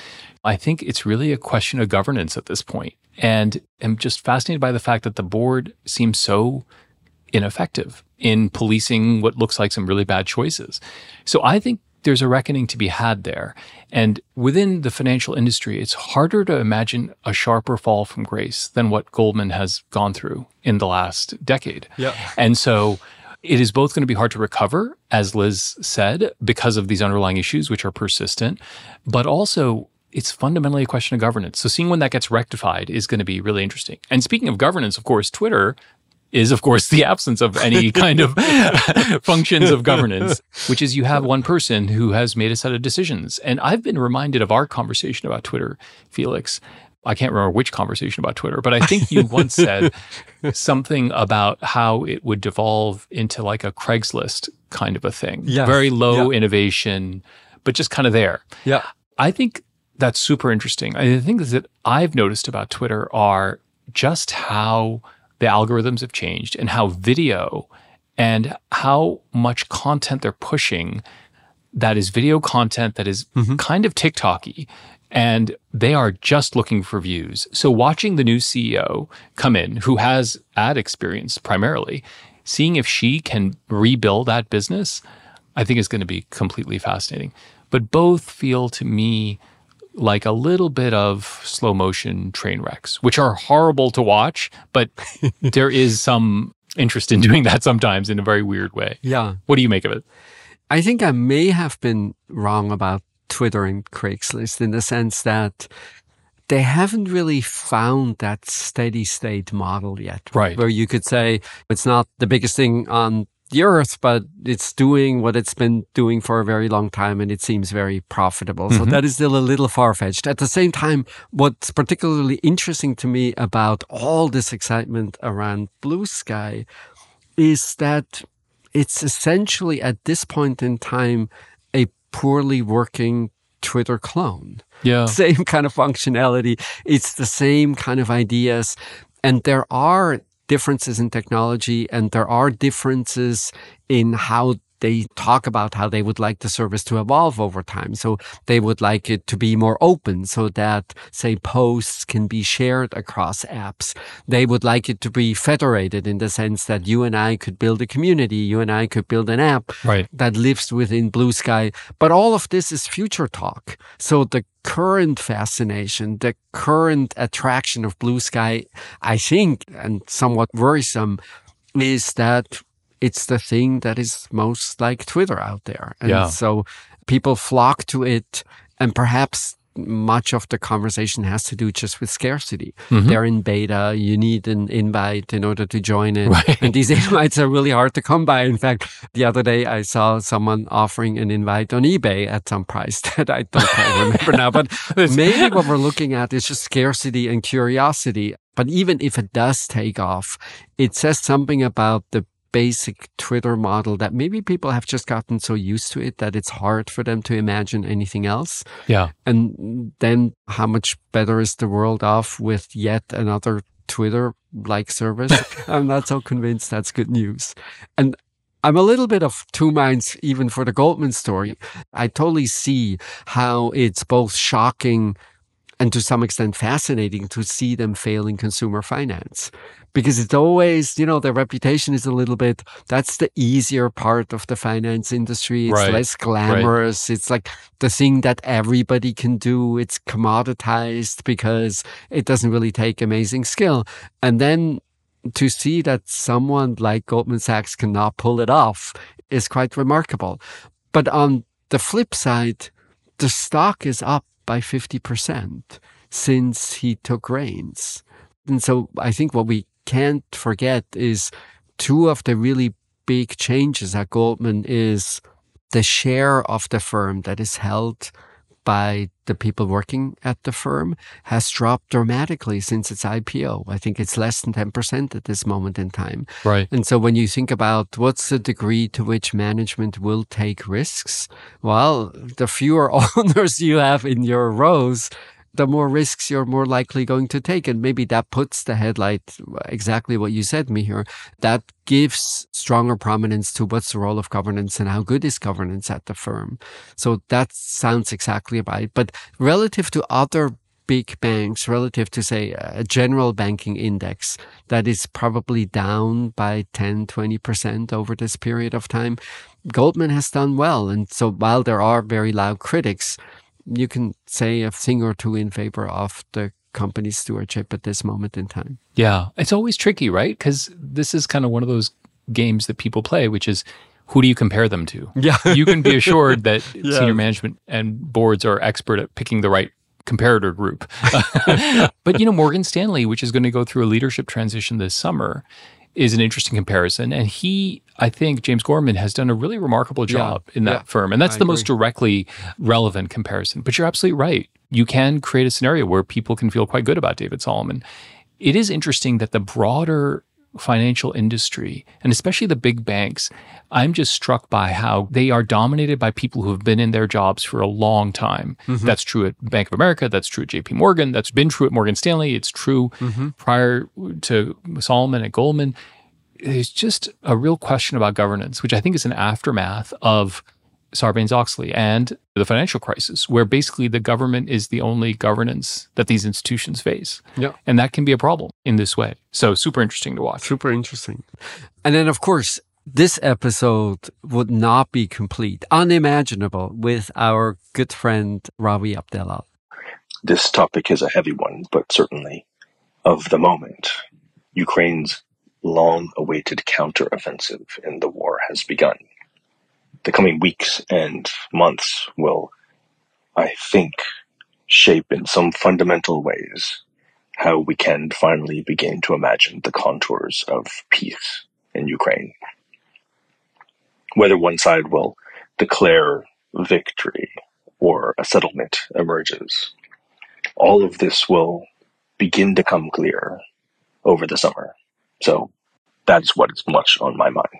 I think it's really a question of governance at this point. And I'm just fascinated by the fact that the board seems so ineffective in policing what looks like some really bad choices. So I think there's a reckoning to be had there. And within the financial industry, it's harder to imagine a sharper fall from grace than what Goldman has gone through in the last decade. Yeah. And so it is both going to be hard to recover, as Liz said, because of these underlying issues, which are persistent, but also it's fundamentally a question of governance. So seeing when that gets rectified is going to be really interesting. And speaking of governance, of course, Twitter is, of course, the absence of any kind of functions of governance, which is you have one person who has made a set of decisions. And I've been reminded of our conversation about Twitter, Felix. I can't remember which conversation about Twitter, but I think you once said something about how it would devolve into like a Craigslist kind of a thing. Yeah. Very low innovation, but just kind of there. Yeah. I think that's super interesting. I think that I've noticed about Twitter are just how the algorithms have changed and how video and how much content they're pushing that is video content that is kind of TikTok-y. And they are just looking for views. So watching the new CEO come in, who has ad experience primarily, seeing if she can rebuild that business, I think is going to be completely fascinating. But both feel to me like a little bit of slow motion train wrecks, which are horrible to watch, but there is some interest in doing that sometimes in a very weird way. Yeah. What do you make of it? I think I may have been wrong about Twitter and Craigslist in the sense that they haven't really found that steady state model yet. Right. Where you could say it's not the biggest thing on the earth, but it's doing what it's been doing for a very long time and it seems very profitable. So that is still a little far-fetched. At the same time, what's particularly interesting to me about all this excitement around Blue Sky is that it's essentially at this point in time a poorly working Twitter clone. Yeah. Same kind of functionality. It's the same kind of ideas. And there are differences in technology and there are differences in how they talk about how they would like the service to evolve over time. So they would like it to be more open so that, say, posts can be shared across apps. They would like it to be federated in the sense that you and I could build a community, you and I could build an app that lives within Blue Sky. But all of this is future talk. So the current fascination, the current attraction of Blue Sky, I think, and somewhat worrisome, is that it's the thing that is most like Twitter out there. And so people flock to it, and perhaps much of the conversation has to do just with scarcity. They're in beta. You need an invite in order to join it. And these invites are really hard to come by. In fact, the other day I saw someone offering an invite on eBay at some price that I don't quite remember now. But maybe what we're looking at is just scarcity and curiosity. But even if it does take off, it says something about the basic Twitter model that maybe people have just gotten so used to it that it's hard for them to imagine anything else. Yeah. And then how much better is the world off with yet another Twitter-like service? I'm not so convinced that's good news. And I'm a little bit of two minds even for the Goldman story. I totally see how it's both shocking and to some extent fascinating to see them fail in consumer finance. Because it's always, their reputation is a little bit, that's the easier part of the finance industry. It's less glamorous. It's like the thing that everybody can do. It's commoditized because it doesn't really take amazing skill. And then to see that someone like Goldman Sachs cannot pull it off is quite remarkable. But on the flip side, the stock is up by 50% since he took reins. And so I think what we can't forget is two of the really big changes at Goldman is the share of the firm that is held by the people working at the firm has dropped dramatically since its IPO. I think it's less than 10% at this moment in time. Right. And so when you think about what's the degree to which management will take risks, well, the fewer owners you have in your rows, the more risks you're more likely going to take. And maybe that puts the headlight, exactly what you said, Mihir, that gives stronger prominence to what's the role of governance and how good is governance at the firm. So that sounds exactly right. But relative to other big banks, relative to, say, a general banking index that is probably down by 10, 20% over this period of time, Goldman has done well. And so while there are very loud critics, you can say a thing or two in favor of the company's stewardship at this moment in time. Yeah. It's always tricky, right? Because this is kind of one of those games that people play, which is, who do you compare them to? Yeah. You can be assured that senior management and boards are expert at picking the right comparator group. But, Morgan Stanley, which is going to go through a leadership transition this summer, is an interesting comparison. And I think James Gorman has done a really remarkable job in that firm. And that's the most directly relevant comparison. But you're absolutely right. You can create a scenario where people can feel quite good about David Solomon. It is interesting that the broader financial industry, and especially the big banks, I'm just struck by how they are dominated by people who have been in their jobs for a long time. Mm-hmm. That's true at Bank of America. That's true at JP Morgan. That's been true at Morgan Stanley. It's true prior to Solomon at Goldman. There's just a real question about governance, which I think is an aftermath of Sarbanes-Oxley and the financial crisis, where basically the government is the only governance that these institutions face. Yeah. And that can be a problem in this way. So super interesting to watch. Super interesting. And then, of course, this episode would not be complete, unimaginable, with our good friend Ravi Abdelal. This topic is a heavy one, but certainly of the moment. Ukraine's long-awaited counteroffensive in the war has begun. The coming weeks and months will, I think, shape in some fundamental ways how we can finally begin to imagine the contours of peace in Ukraine. Whether one side will declare victory or a settlement emerges, all of this will begin to come clear over the summer. So that's what is much on my mind.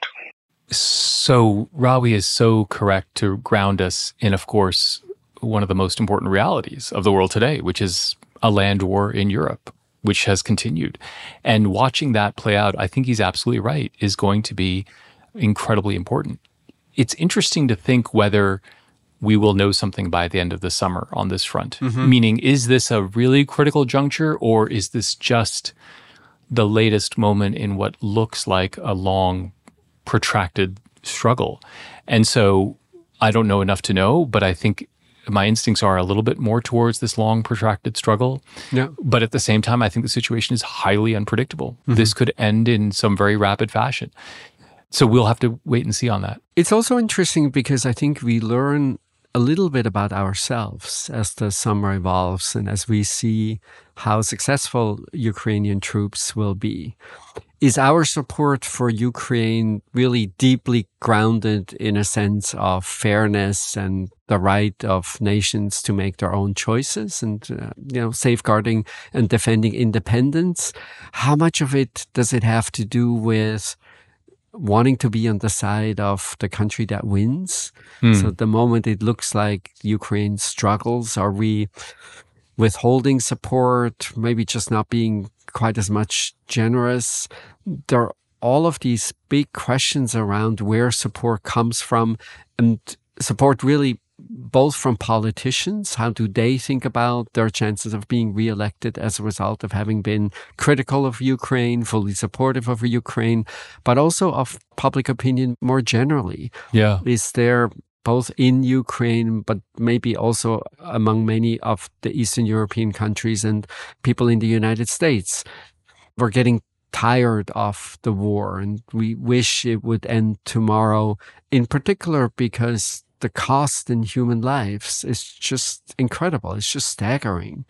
So Rawi is so correct to ground us in, of course, one of the most important realities of the world today, which is a land war in Europe, which has continued. And watching that play out, I think he's absolutely right, is going to be incredibly important. It's interesting to think whether we will know something by the end of the summer on this front. Mm-hmm. Meaning, is this a really critical juncture, or is this just the latest moment in what looks like a long, protracted struggle? And so I don't know enough to know, but I think my instincts are a little bit more towards this long, protracted struggle. Yeah. But at the same time, I think the situation is highly unpredictable. Mm-hmm. This could end in some very rapid fashion. So we'll have to wait and see on that. It's also interesting because I think we learn a little bit about ourselves as the summer evolves and as we see how successful Ukrainian troops will be. Is our support for Ukraine really deeply grounded in a sense of fairness and the right of nations to make their own choices and, safeguarding and defending independence? How much of it does it have to do with wanting to be on the side of the country that wins? So the moment it looks like Ukraine struggles, are we withholding support, maybe just not being quite as much generous? There are all of these big questions around where support comes from, and support really both from politicians. How do they think about their chances of being reelected as a result of having been critical of Ukraine, fully supportive of Ukraine, but also of public opinion more generally? Yeah. Is there, both in Ukraine, but maybe also among many of the Eastern European countries and people in the United States, we're getting tired of the war and we wish it would end tomorrow, in particular because the cost in human lives is just incredible. It's just staggering.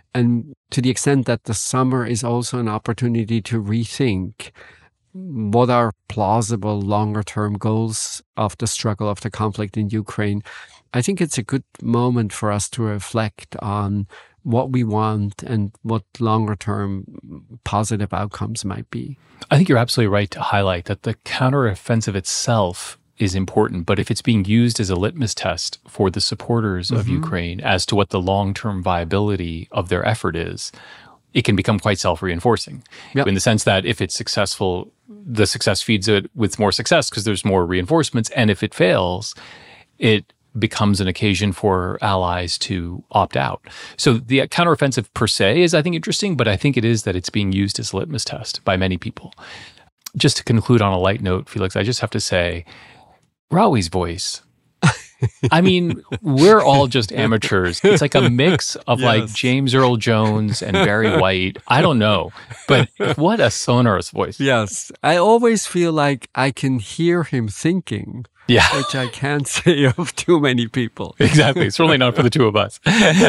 And to the extent that the summer is also an opportunity to rethink what are plausible longer-term goals of the struggle, of the conflict in Ukraine, I think it's a good moment for us to reflect on what we want and what longer-term positive outcomes might be. I think you're absolutely right to highlight that the counteroffensive itself is important, but if it's being used as a litmus test for the supporters of Ukraine as to what the long-term viability of their effort is, it can become quite self-reinforcing in the sense that if it's successful, the success feeds it with more success because there's more reinforcements. And if it fails, it becomes an occasion for allies to opt out. So the counteroffensive per se is, I think, interesting, but I think it is that it's being used as a litmus test by many people. Just to conclude on a light note, Felix, I just have to say, Rawi's voice. I mean, we're all just amateurs. It's like a mix of like James Earl Jones and Barry White. I don't know, but what a sonorous voice. Yes. I always feel like I can hear him thinking. Yeah. Which I can't say of too many people. Exactly. Certainly not for the two of us.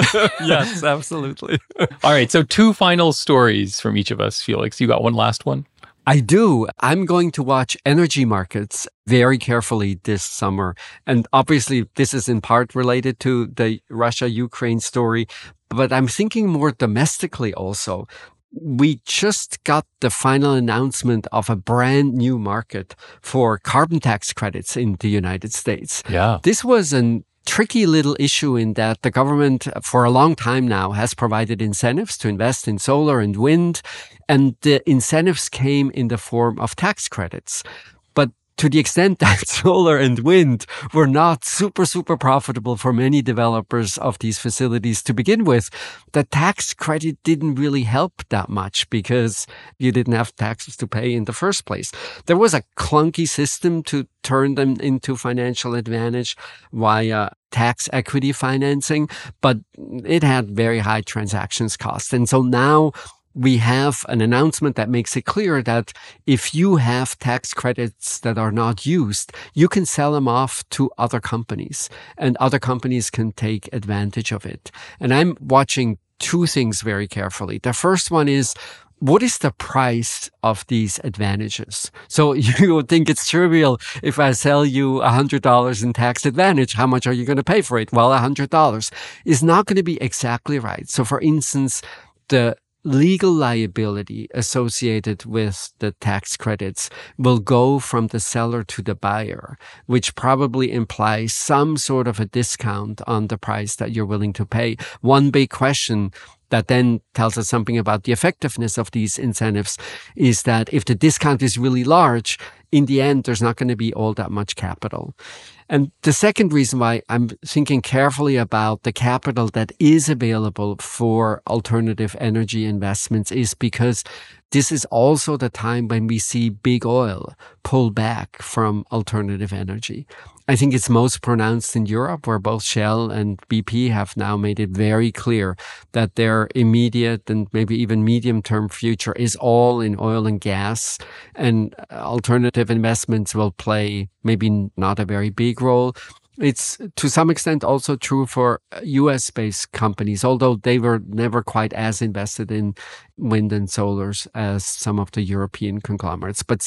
Yes, absolutely. All right. So 2 final stories from each of us. Felix, you got one last one? I do. I'm going to watch energy markets very carefully this summer. And obviously, this is in part related to the Russia-Ukraine story, but I'm thinking more domestically also. We just got the final announcement of a brand new market for carbon tax credits in the United States. Yeah. This was an tricky little issue in that the government for a long time now has provided incentives to invest in solar and wind, and the incentives came in the form of tax credits. But to the extent that solar and wind were not super profitable for many developers of these facilities to begin with, the tax credit didn't really help that much because you didn't have taxes to pay in the first place. There was a clunky system to turn them into financial advantage via tax equity financing, but it had very high transactions costs. And so now we have an announcement that makes it clear that if you have tax credits that are not used, you can sell them off to other companies, and other companies can take advantage of it. And I'm watching 2 things very carefully. The first one is, what is the price of these advantages? So you would think it's trivial if I sell you $100 in tax advantage. How much are you going to pay for it? Well, $100 is not going to be exactly right. So for instance, the legal liability associated with the tax credits will go from the seller to the buyer, which probably implies some sort of a discount on the price that you're willing to pay. One big question that then tells us something about the effectiveness of these incentives is that if the discount is really large, in the end, there's not going to be all that much capital. And the second reason why I'm thinking carefully about the capital that is available for alternative energy investments is because this is also the time when we see big oil pull back from alternative energy. I think it's most pronounced in Europe, where both Shell and BP have now made it very clear that their immediate and maybe even medium-term future is all in oil and gas, and alternative investments will play maybe not a very big role. It's to some extent also true for US-based companies, although they were never quite as invested in wind and solars as some of the European conglomerates. But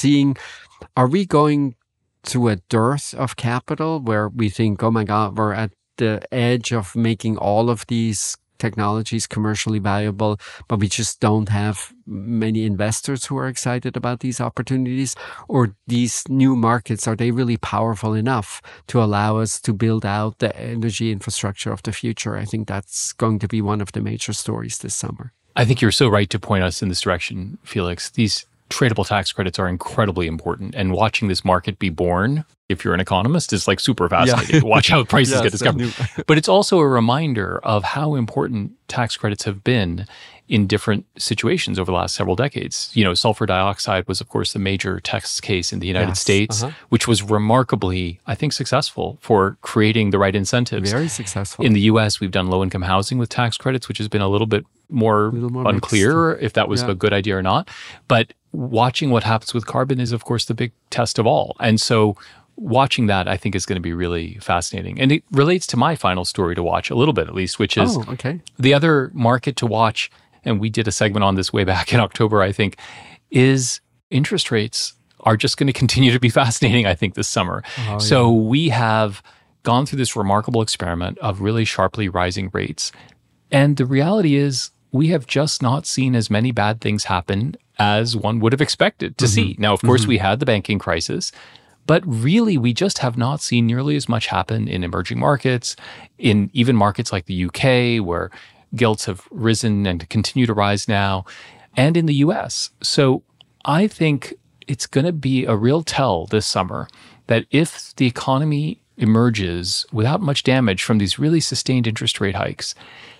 are we going through a dearth of capital where we think, oh my God, we're at the edge of making all of these technologies commercially viable, but we just don't have many investors who are excited about these opportunities? Or these new markets, are they really powerful enough to allow us to build out the energy infrastructure of the future? I think that's going to be one of the major stories this summer. I think you're so right to point us in this direction, Felix. These tradable tax credits are incredibly important, and watching this market be born, if you're an economist, is like super fascinating. Yeah. Watch how prices get discovered. But it's also a reminder of how important tax credits have been in different situations over the last several decades. You know, sulfur dioxide was, of course, the major tax case in the United States, which was remarkably, I think, successful for creating the right incentives. Very successful. In the U.S., we've done low-income housing with tax credits, which has been a little bit more unclear if that was a good idea or not. But watching what happens with carbon is, of course, the big test of all. And so watching that, I think, is going to be really fascinating. And it relates to my final story to watch a little bit, at least, which is the other market to watch. And we did a segment on this way back in October, I think, is interest rates are just going to continue to be fascinating, I think, this summer. So we have gone through this remarkable experiment of really sharply rising rates. And the reality is we have just not seen as many bad things happen as one would have expected to see. Now, of course, we had the banking crisis, but really we just have not seen nearly as much happen in emerging markets, in even markets like the UK, where gilts have risen and continue to rise now, and in the US. So I think it's going to be a real tell this summer that if the economy emerges without much damage from these really sustained interest rate hikes,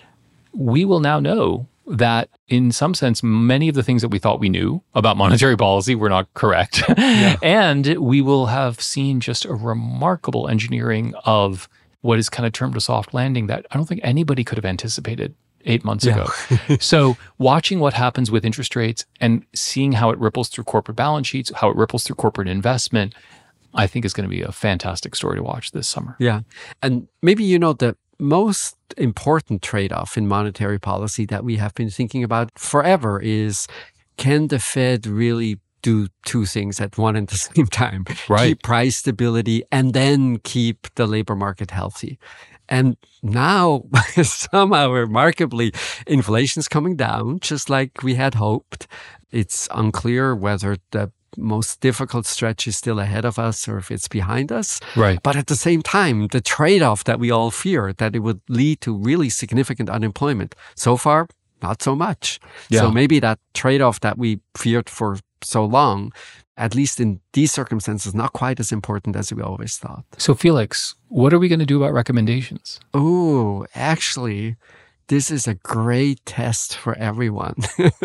we will now know that in some sense, many of the things that we thought we knew about monetary policy were not correct. And we will have seen just a remarkable engineering of what is kind of termed a soft landing that I don't think anybody could have anticipated 8 months ago. So watching what happens with interest rates and seeing how it ripples through corporate balance sheets, how it ripples through corporate investment, I think is going to be a fantastic story to watch this summer. Yeah. And maybe the most important trade-off in monetary policy that we have been thinking about forever is, can the Fed really do two things at one and the same time? Keep price stability and then keep the labor market healthy. And now, somehow remarkably, inflation's coming down, just like we had hoped. It's unclear whether the most difficult stretch is still ahead of us or if it's behind us. But at the same time, the trade-off that we all fear, that it would lead to really significant unemployment. So far, not so much. So maybe that trade-off that we feared for so long, at least in these circumstances, not quite as important as we always thought. So Felix, what are we going to do about recommendations? Oh, actually, this is a great test for everyone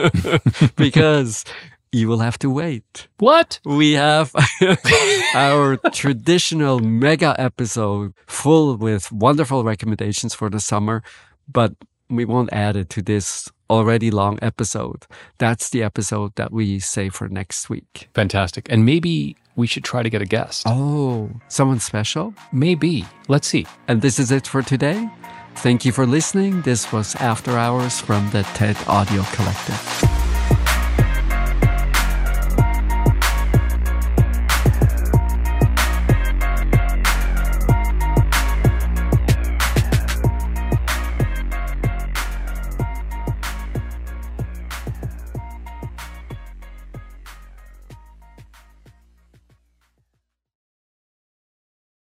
because you will have to wait. What? We have our traditional mega episode full with wonderful recommendations for the summer, but we won't add it to this already long episode. That's the episode that we save for next week. Fantastic. And maybe we should try to get a guest. Oh, someone special? Maybe. Let's see. And this is it for today. Thank you for listening. This was After Hours from the TED Audio Collective.